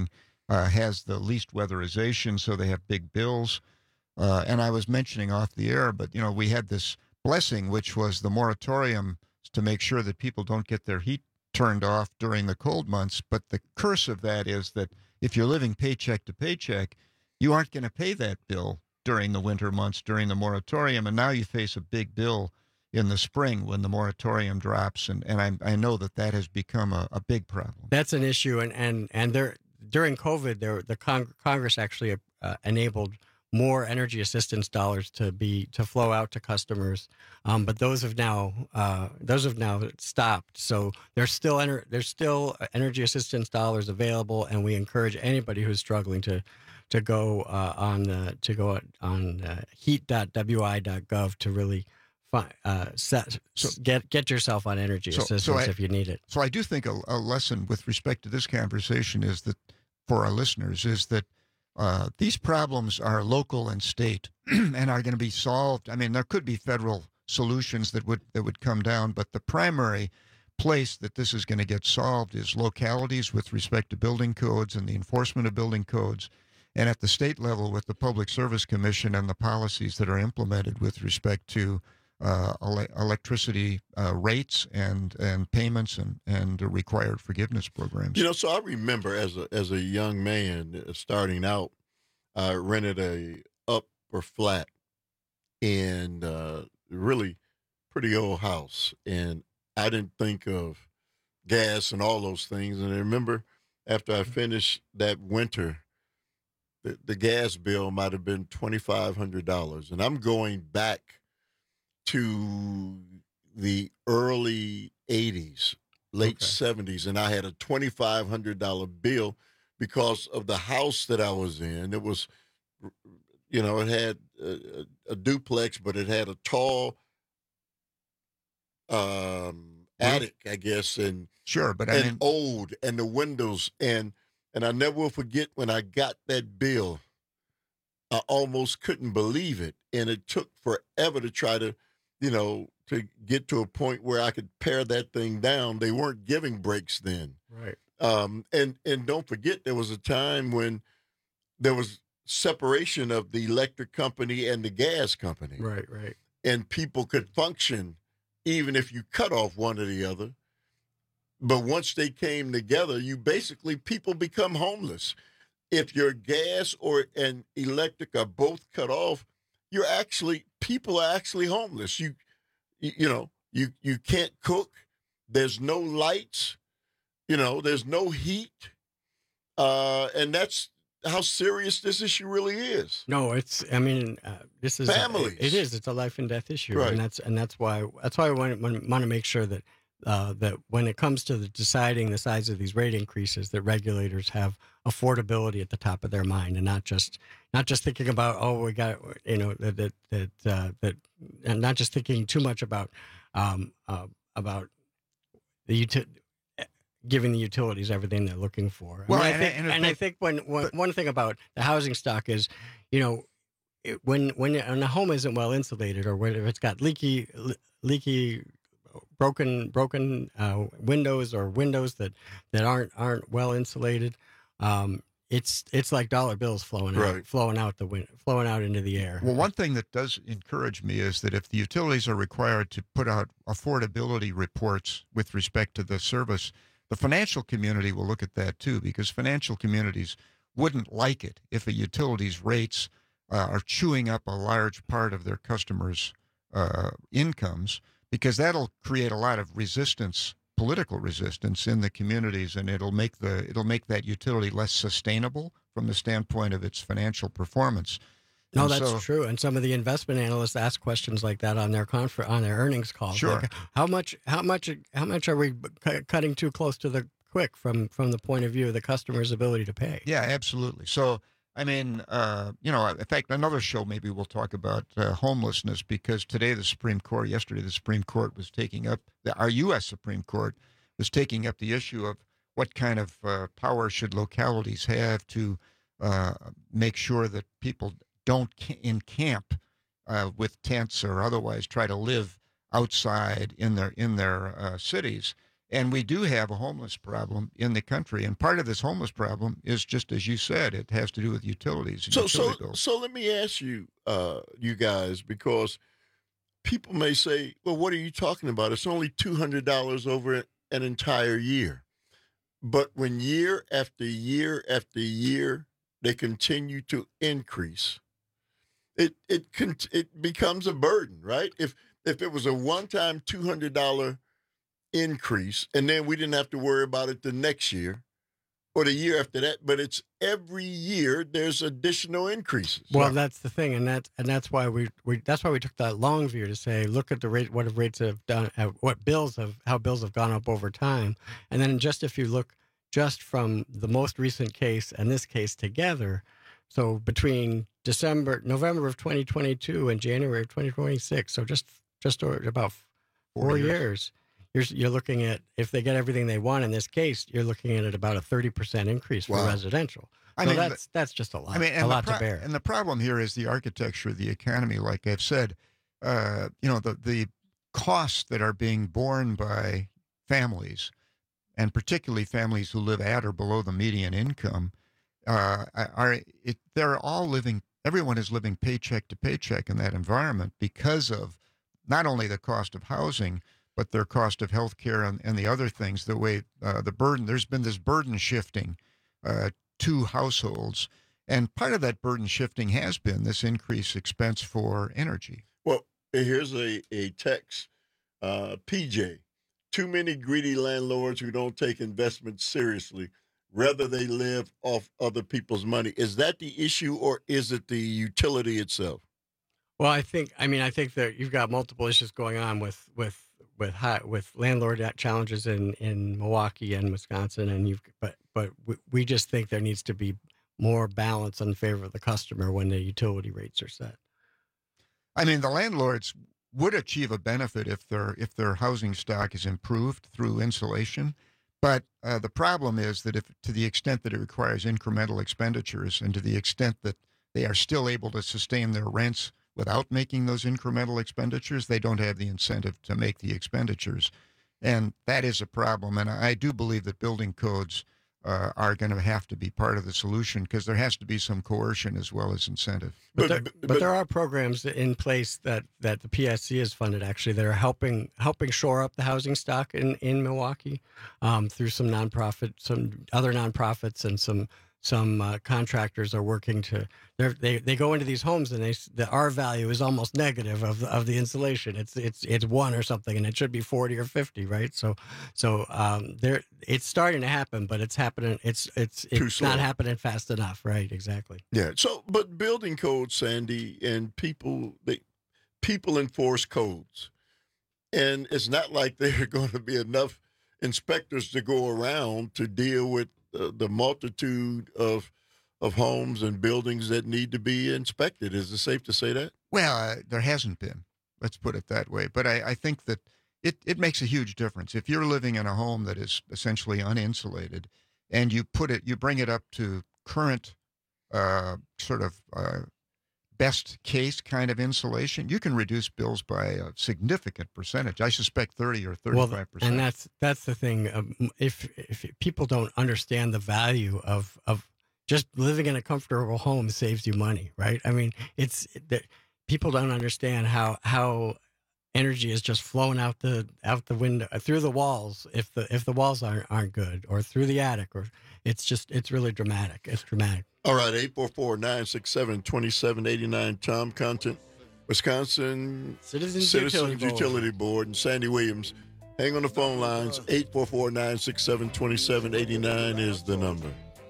uh, has the least weatherization, so they have big bills. Uh, and I was mentioning off the air, but, you know, we had this blessing, which was the moratorium to make sure that people don't get their heat turned off during the cold months. But the curse of that is that if you're living paycheck to paycheck, you aren't going to pay that bill during the winter months, during the moratorium. And now you face a big bill in the spring when the moratorium drops. And, and I, I know that that has become a, a big problem. That's an issue. And, and, and there, during COVID, there, the Cong- Congress actually uh, enabled more energy assistance dollars to be to flow out to customers, um, but those have now uh, those have now stopped. So there's still ener- there's still energy assistance dollars available, and we encourage anybody who's struggling to to go uh, on the, to go on uh, heat dot w i dot gov to really find, uh, set, so, get get yourself on energy so, assistance so I, if you need it. So I do think a, a lesson with respect to this conversation is that for our listeners is that. Uh, these problems are local and state and are going to be solved. I mean, there could be federal solutions that would that would come down, but the primary place that this is going to get solved is localities with respect to building codes and the enforcement of building codes, and at the state level with the Public Service Commission and the policies that are implemented with respect to uh, ele- electricity uh, rates and and payments and and the required forgiveness programs. You know, so I remember as a as a young man starting out, I rented a upper flat in uh, really pretty old house, and I didn't think of gas and all those things. And I remember after I finished that winter, the, the gas bill might have been twenty-five hundred dollars, and I'm going back to the early eighties, late okay. seventies, and I had a twenty-five hundred dollars bill because of the house that I was in. It was, you know, it had a, a duplex, but it had a tall um, attic, I guess, and sure, but I and mean, old, and the windows, and and I never will forget when I got that bill. I almost couldn't believe it, and it took forever to try to, you know, to get to a point where I could pare that thing down. They weren't giving breaks then. Right. Um, and, and don't forget, there was a time when there was separation of the electric company and the gas company. Right, right. And people could function even if you cut off one or the other. But once they came together, you basically, people become homeless. If your gas or and electric are both cut off, you're actually, people are actually homeless. You, you, you know, you, you can't cook. There's no lights, you know, there's no heat. Uh, and that's how serious this issue really is. No, it's, I mean, uh, this is, families. A, it is, it's a life and death issue. Right. And that's, and that's why, that's why I want, want, want to make sure that, uh, that when it comes to the deciding the size of these rate increases, that regulators have affordability at the top of their mind, and not just not just thinking about, oh, we got, you know, that that that, uh, that and not just thinking too much about um, uh, about the uti- giving the utilities everything they're looking for. Well, I mean, and, I think, and, and I think when, when but, one thing about the housing stock is, you know, it, when when when a home isn't well insulated, or when if it's got leaky leaky broken broken uh, windows, or windows that, that aren't aren't well insulated, um, it's it's like dollar bills flowing out, right. flowing out the wind, flowing out into the air. Well, one thing that does encourage me is that if the utilities are required to put out affordability reports with respect to the service, the financial community will look at that too, because financial communities wouldn't like it if a utility's rates uh, are chewing up a large part of their customers' uh, incomes, because that'll create a lot of resistance, political resistance in the communities, and it'll make the it'll make that utility less sustainable from the standpoint of its financial performance. No, And that's so- true. And some of the investment analysts ask questions like that on their confer- on their earnings calls. Sure. Like, how much how much how much are we cu- cutting too close to the quick from from the point of view of the customer's ability to pay? Yeah, absolutely. So, I mean, uh, you know, in fact, another show maybe we'll talk about uh, homelessness, because today the Supreme Court, yesterday the Supreme Court was taking up, the, our U S Supreme Court was taking up the issue of what kind of uh, power should localities have to uh, make sure that people don't ca- encamp uh, with tents or otherwise try to live outside in their in their uh, cities. And we do have a homeless problem in the country. And part of this homeless problem is just as you said, it has to do with utilities. And So, utility so, bills. so let me ask you, uh, you guys, because people may say, well, what are you talking about? It's only two hundred dollars over an entire year. But when year after year after year, they continue to increase, it it con- it becomes a burden, right? If if it was a one-time two hundred dollars increase, and then we didn't have to worry about it the next year or the year after that, but it's every year there's additional increases. Well, that's the thing, and that's and that's why we, we that's why we took that long view to say, look at the rate, what rates have done, uh, what bills have, how bills have gone up over time, and then just if you look just from the most recent case and this case together, so between December, November of twenty twenty-two and January of twenty twenty-six, so just just over about four, Four years. years. You're, you're looking at, if they get everything they want in this case, you're looking at about a thirty percent increase for Wow. residential. I So mean, that's that's just a lot, I mean, and a the lot pro- to bear. And the problem here is the architecture of the economy. Like I've said, uh, you know, the the costs that are being borne by families, and particularly families who live at or below the median income, uh, are it, they're all living. Everyone is living paycheck to paycheck in that environment because of not only the cost of housing, but their cost of health care and, and the other things, the way uh, the burden, there's been this burden shifting uh, to households. And part of that burden shifting has been this increased expense for energy. Well, here's a, a text. Uh, P J, too many greedy landlords who don't take investments seriously. Rather they live off other people's money. Is that the issue, or is it the utility itself? Well, I think, I mean, I think that you've got multiple issues going on with with with high, with landlord challenges in, in Milwaukee and Wisconsin, and you've but but we, we just think there needs to be more balance in favor of the customer when the utility rates are set. I mean, the landlords would achieve a benefit if their if their housing stock is improved through insulation. But uh, the problem is that if, to the extent that it requires incremental expenditures, and to the extent that they are still able to sustain their rents without making those incremental expenditures, they don't have the incentive to make the expenditures. And that is a problem. And I do believe that building codes uh, are going to have to be part of the solution, because there has to be some coercion as well as incentive. But, there, but there are programs in place that, that the P S C has funded, actually, that are helping helping shore up the housing stock in, in Milwaukee um, through some nonprofit, some other nonprofits, and some some uh, contractors are working to. They they go into these homes, and they the R value is almost negative of the, of the insulation. It's it's it's one or something, and it should be forty or fifty, right? So so um, there it's starting to happen, but it's happening. It's it's it's not happening fast enough, right? Exactly. Yeah. So, but building codes, Sandy, and people they people enforce codes, and it's not like there are going to be enough inspectors to go around to deal with uh, the multitude of of homes and buildings that need to be inspected. Is it safe to say that? Well, uh, there hasn't been. Let's put it that way. But I, I think that it, it makes a huge difference. If you're living in a home that is essentially uninsulated, and you put it, you bring it up to current uh, sort of uh, best case kind of insulation, you can reduce bills by a significant percentage. I suspect thirty or thirty-five Well, percent. and that's that's the thing. Um, if if people don't understand the value of of just living in a comfortable home saves you money, right? I mean, it's that people don't understand how how energy is just flowing out the out the window through the walls if the if the walls aren't aren't good, or through the attic, or it's just it's really dramatic. It's dramatic. All right, eight four four, nine six seven, two seven eight nine, Tom Content, Wisconsin Citizens, Citizens Utility, Utility Board. Board, and Sandy Williams. Hang on the phone lines. eight four four, nine six seven, two seven eight nine is the number.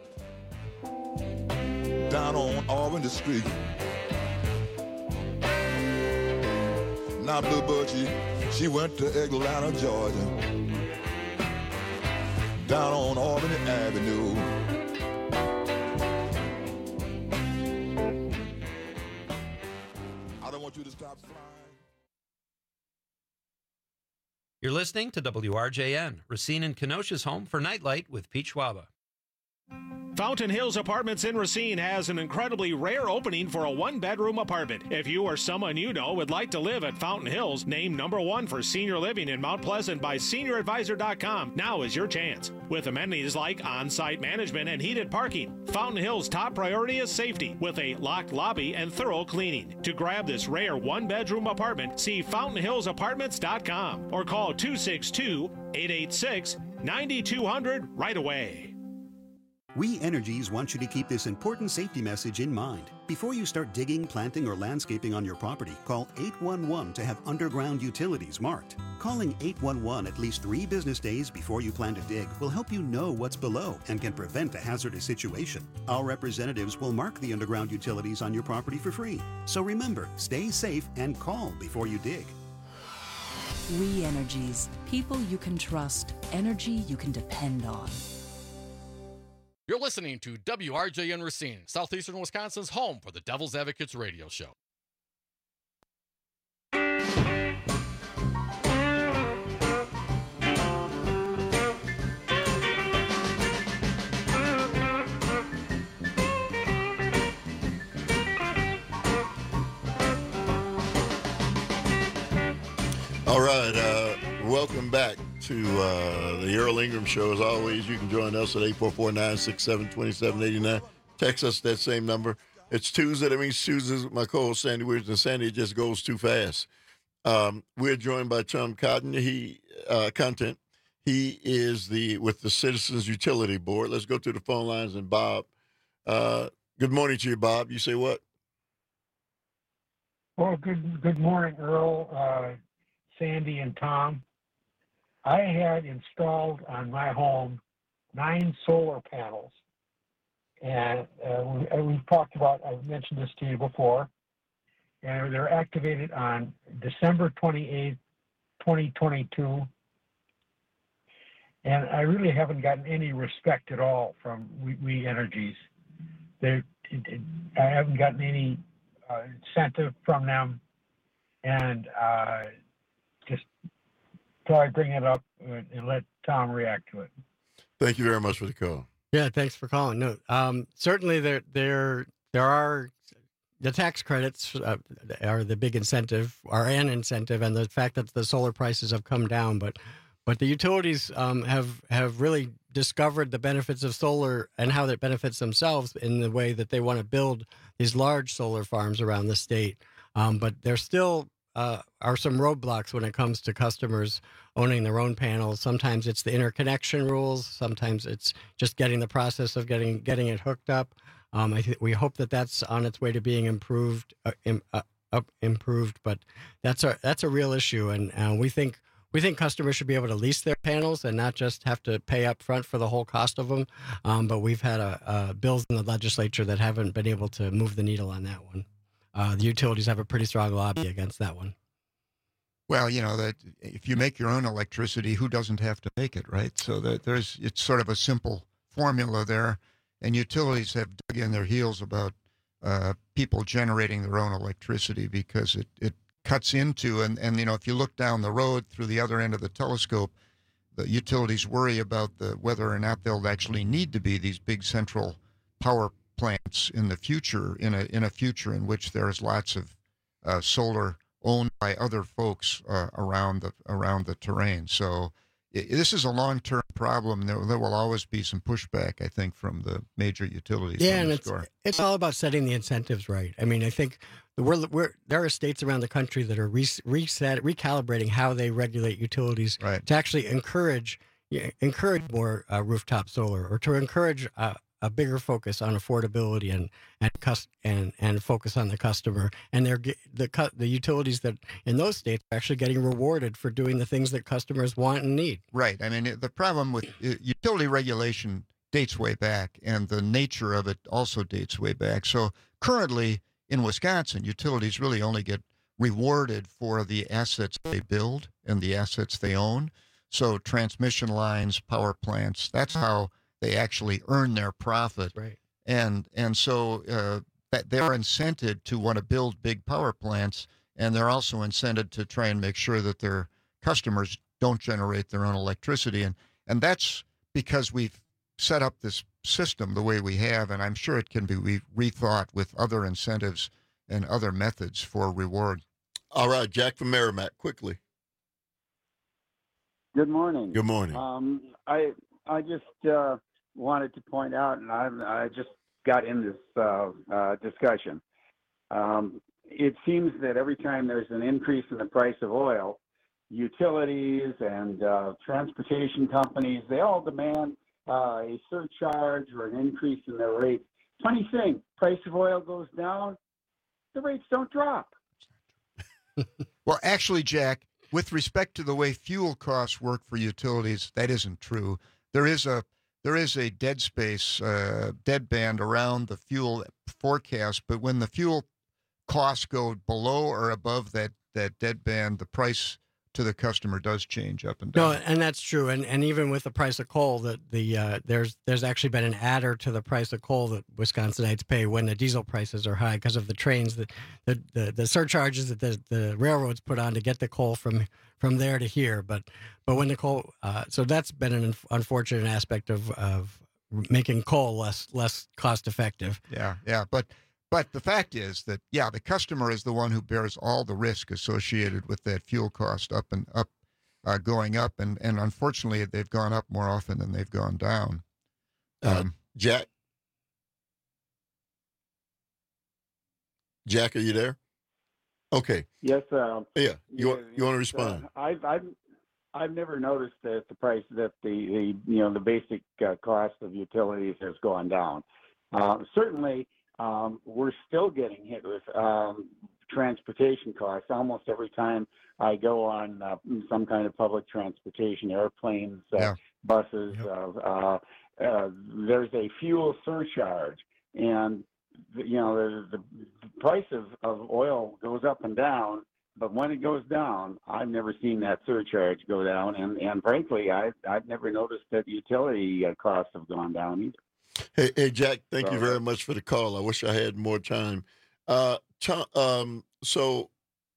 Down on Auburn the street. Now Blue Butchie, she went to Atlanta, Georgia. Down on Auburn Avenue. I don't want you to stop flying. You're listening to W R J N, Racine and Kenosha's home for Nightlight with Pete Schwaba. Fountain Hills Apartments in Racine has an incredibly rare opening for a one-bedroom apartment. If you or someone you know would like to live at Fountain Hills, named number one for senior living in Mount Pleasant by senior advisor dot com, now is your chance. With amenities like on-site management and heated parking, Fountain Hills' top priority is safety, with a locked lobby and thorough cleaning. To grab this rare one-bedroom apartment, see fountain hills apartments dot com or call two six two, eight eight six, nine two zero zero right away. We Energies want you to keep this important safety message in mind. Before you start digging, planting, or landscaping on your property, call eight one one to have underground utilities marked. Calling eight one one at least three business days before you plan to dig will help you know what's below and can prevent a hazardous situation. Our representatives will mark the underground utilities on your property for free. So remember, stay safe and call before you dig. We Energies. People you can trust. Energy you can depend on. You're listening to W R J N Racine, Southeastern Wisconsin's home for the Devil's Advocates radio show. All right, uh, welcome back to uh, the Earl Ingram Show. As always, you can join us at eight four four, nine six seven, two seven eight nine. Text us that same number. It's Tuesday. That means Tuesdays with my co-host Sandy Williams, and Sandy just goes too fast. Um, we're joined by Tom Cotton. He uh, content. He is the with the Citizens Utility Board. Let's go to the phone lines and Bob. Uh, good morning to you, Bob. You say what? Well, good good morning, Earl, uh, Sandy, and Tom. I had installed on my home nine solar panels, and uh, we, we've talked about, I've mentioned this to you before, and they're activated on December twenty-eighth, twenty twenty-two, and I really haven't gotten any respect at all from We, we Energies. They, I haven't gotten any uh, incentive from them, and uh, just so I bring it up and let Tom react to it. Thank you very much for the call. Yeah, thanks for calling. No, um, certainly there there there are the tax credits uh, are the big incentive, are an incentive, and the fact that the solar prices have come down. But but the utilities um, have have really discovered the benefits of solar and how that benefits themselves in the way that they want to build these large solar farms around the state. Um, but there's still uh, are some roadblocks when it comes to customers owning their own panels. Sometimes it's the interconnection rules. Sometimes it's just getting the process of getting getting it hooked up. Um, I th- we hope that that's on its way to being improved, uh, im- uh, up, improved. But that's a that's a real issue, and uh, we think we think customers should be able to lease their panels and not just have to pay up front for the whole cost of them. Um, but we've had a, a bills in the legislature that haven't been able to move the needle on that one. Uh, the utilities have a pretty strong lobby against that one. Well, you know, that if you make your own electricity, who doesn't have to make it, right? So that there's it's sort of a simple formula there, and utilities have dug in their heels about uh, people generating their own electricity because it, it cuts into, and, and, you know, if you look down the road through the other end of the telescope, the utilities worry about the whether or not they'll actually need to be these big central power plants in the future, in a in a future in which there's lots of uh, solar owned by other folks uh, around the around the terrain. So it, this is a long-term problem. There, there will always be some pushback, I think, from the major utilities. Yeah, and the it's score. it's all about setting the incentives right. I mean, I think we're, we're there are states around the country that are re- reset recalibrating how they regulate utilities right. to actually encourage yeah, encourage more uh, rooftop solar, or to encourage uh, a bigger focus on affordability and and cus- and and focus on the customer. And they're ge- the cu- the utilities that in those states are actually getting rewarded for doing the things that customers want and need. Right. I mean, the problem with uh, utility regulation dates way back, and the nature of it also dates way back. So currently in Wisconsin, utilities really only get rewarded for the assets they build and the assets they own. So transmission lines, power plants, that's how they actually earn their profit. Right. And and so uh, that they're incented to want to build big power plants, and they're also incented to try and make sure that their customers don't generate their own electricity. And and that's because we've set up this system the way we have, and I'm sure it can be re- rethought with other incentives and other methods for reward. All right, Jack from Merrimack, quickly. Good morning. Good morning. Um, I I just uh, wanted to point out, and I I just got in this uh, uh, discussion. Um, it seems that every time there's an increase in the price of oil, utilities and uh, transportation companies, they all demand uh, a surcharge or an increase in their rates. Funny thing, price of oil goes down, the rates don't drop. Well, actually, Jack, with respect to the way fuel costs work for utilities, that isn't true. There is a there is a dead space, uh, dead band around the fuel forecast, but when the fuel costs go below or above that, that dead band, the price to the customer does change up and down. No, and that's true. And and even with the price of coal, that the uh, there's there's actually been an adder to the price of coal that Wisconsinites pay when the diesel prices are high because of the trains that the, the the surcharges that the the railroads put on to get the coal from from there to here. But but when the coal, uh, so that's been an unfortunate aspect of of making coal less less cost effective. Yeah, yeah, but. But the fact is that, yeah, the customer is the one who bears all the risk associated with that fuel cost up and up, uh, going up. And, and unfortunately, they've gone up more often than they've gone down. Um, uh, Jack? Jack, are you there? Okay. Yes. Uh, yeah. You, yeah, want, you want to respond? Uh, I've, I've, I've never noticed that the price, that the, the you know, the basic uh, cost of utilities has gone down. Uh, certainly, Um, we're still getting hit with um, transportation costs almost every time I go on uh, some kind of public transportation, airplanes, uh, yeah. buses. Yep. Uh, uh, uh, there's a fuel surcharge, and you know the, the price of, of oil goes up and down. But when it goes down, I've never seen that surcharge go down, and, and frankly, I, I've never noticed that utility uh, costs have gone down either. Hey, hey, Jack, thank you very much for the call. I wish I had more time. Uh, Tom, um, so,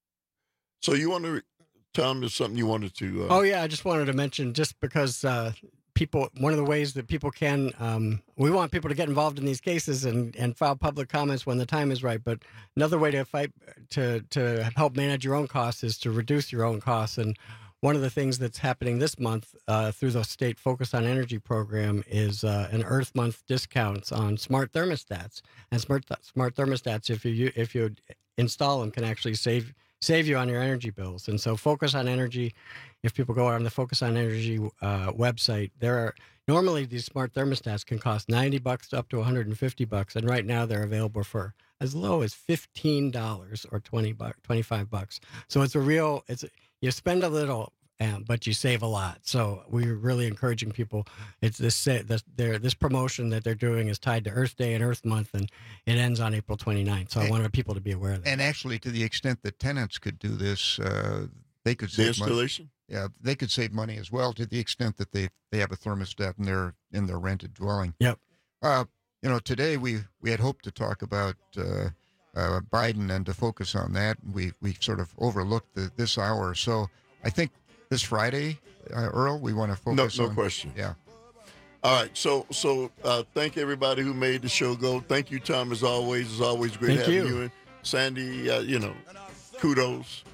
so you want to, Tom, there's something you wanted to. Uh, oh, yeah, I just wanted to mention, just because uh, people, one of the ways that people can, um, we want people to get involved in these cases and, and file public comments when the time is right. But another way to fight, to, to help manage your own costs is to reduce your own costs. And one of the things that's happening this month uh, through the state Focus on Energy program is uh, an Earth Month discounts on smart thermostats. And smart th- smart thermostats, if you if you install them, can actually save save you on your energy bills. And so, Focus on Energy. If people go on the Focus on Energy uh, website, there are normally these smart thermostats can cost ninety bucks to up to one hundred fifty bucks, and right now they're available for as low as fifteen dollars or twenty bucks, twenty-five bucks. So it's a real it's. A, You spend a little, um, but you save a lot. So we're really encouraging people. It's this this, this promotion that they're doing is tied to Earth Day and Earth Month, and it ends on April twenty-ninth. So I wanted people to be aware of that. And actually, to the extent that tenants could do this, uh, they could the save installation. Money. Yeah, they could save money as well. To the extent that they they have a thermostat in their in their rented dwelling. Yep. Uh, you know, today we we had hoped to talk about. Uh, Uh, Biden and to focus on that. We we sort of overlooked the, this hour. So I think this Friday, uh, Earl, we want to focus no, on. No question. Yeah. All right. So so uh, thank everybody who made the show go. Thank you, Tom, as always. It's always great thank having you. you. And Sandy, uh, you know, kudos.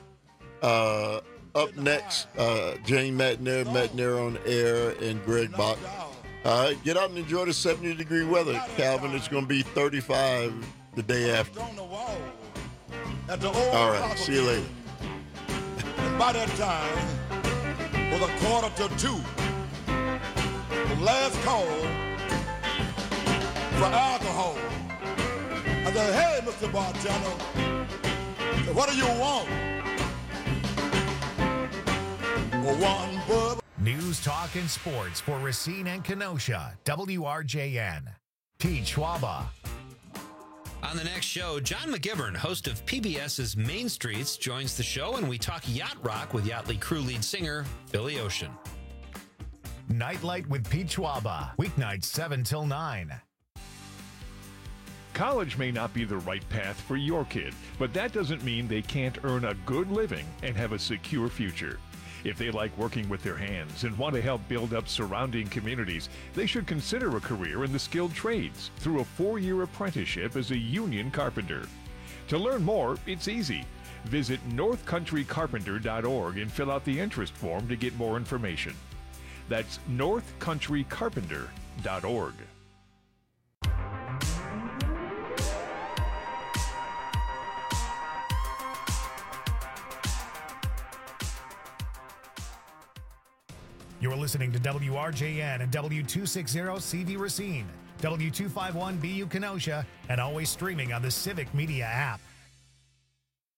Uh, up next, uh, Jane Matner, Matner on air, and Greg Bach. All right. Get out and enjoy the seventy degree weather. Calvin, it's going to be thirty-five the day after. All right, see you later. And by that time, was a quarter to two. The last call for alcohol. I said, hey, Mister Bartender, I said, what do you want? One bub. News, talk, and sports for Racine and Kenosha. W R J N. Pete Schwaba. On the next show, John McGivern, host of P B S's Main Streets, joins the show, and we talk yacht rock with Yachtly crew lead singer Billy Ocean. Nightlight with Pete Schwaba. Weeknights seven till nine. College may not be the right path for your kid, but that doesn't mean they can't earn a good living and have a secure future. If they like working with their hands and want to help build up surrounding communities, they should consider a career in the skilled trades through a four-year apprenticeship as a union carpenter. To learn more, it's easy. Visit north country carpenter dot org and fill out the interest form to get more information. That's north country carpenter dot org. You're listening to W R J N and W two sixty C V Racine, W two fifty-one B U Kenosha, and always streaming on the Civic Media app.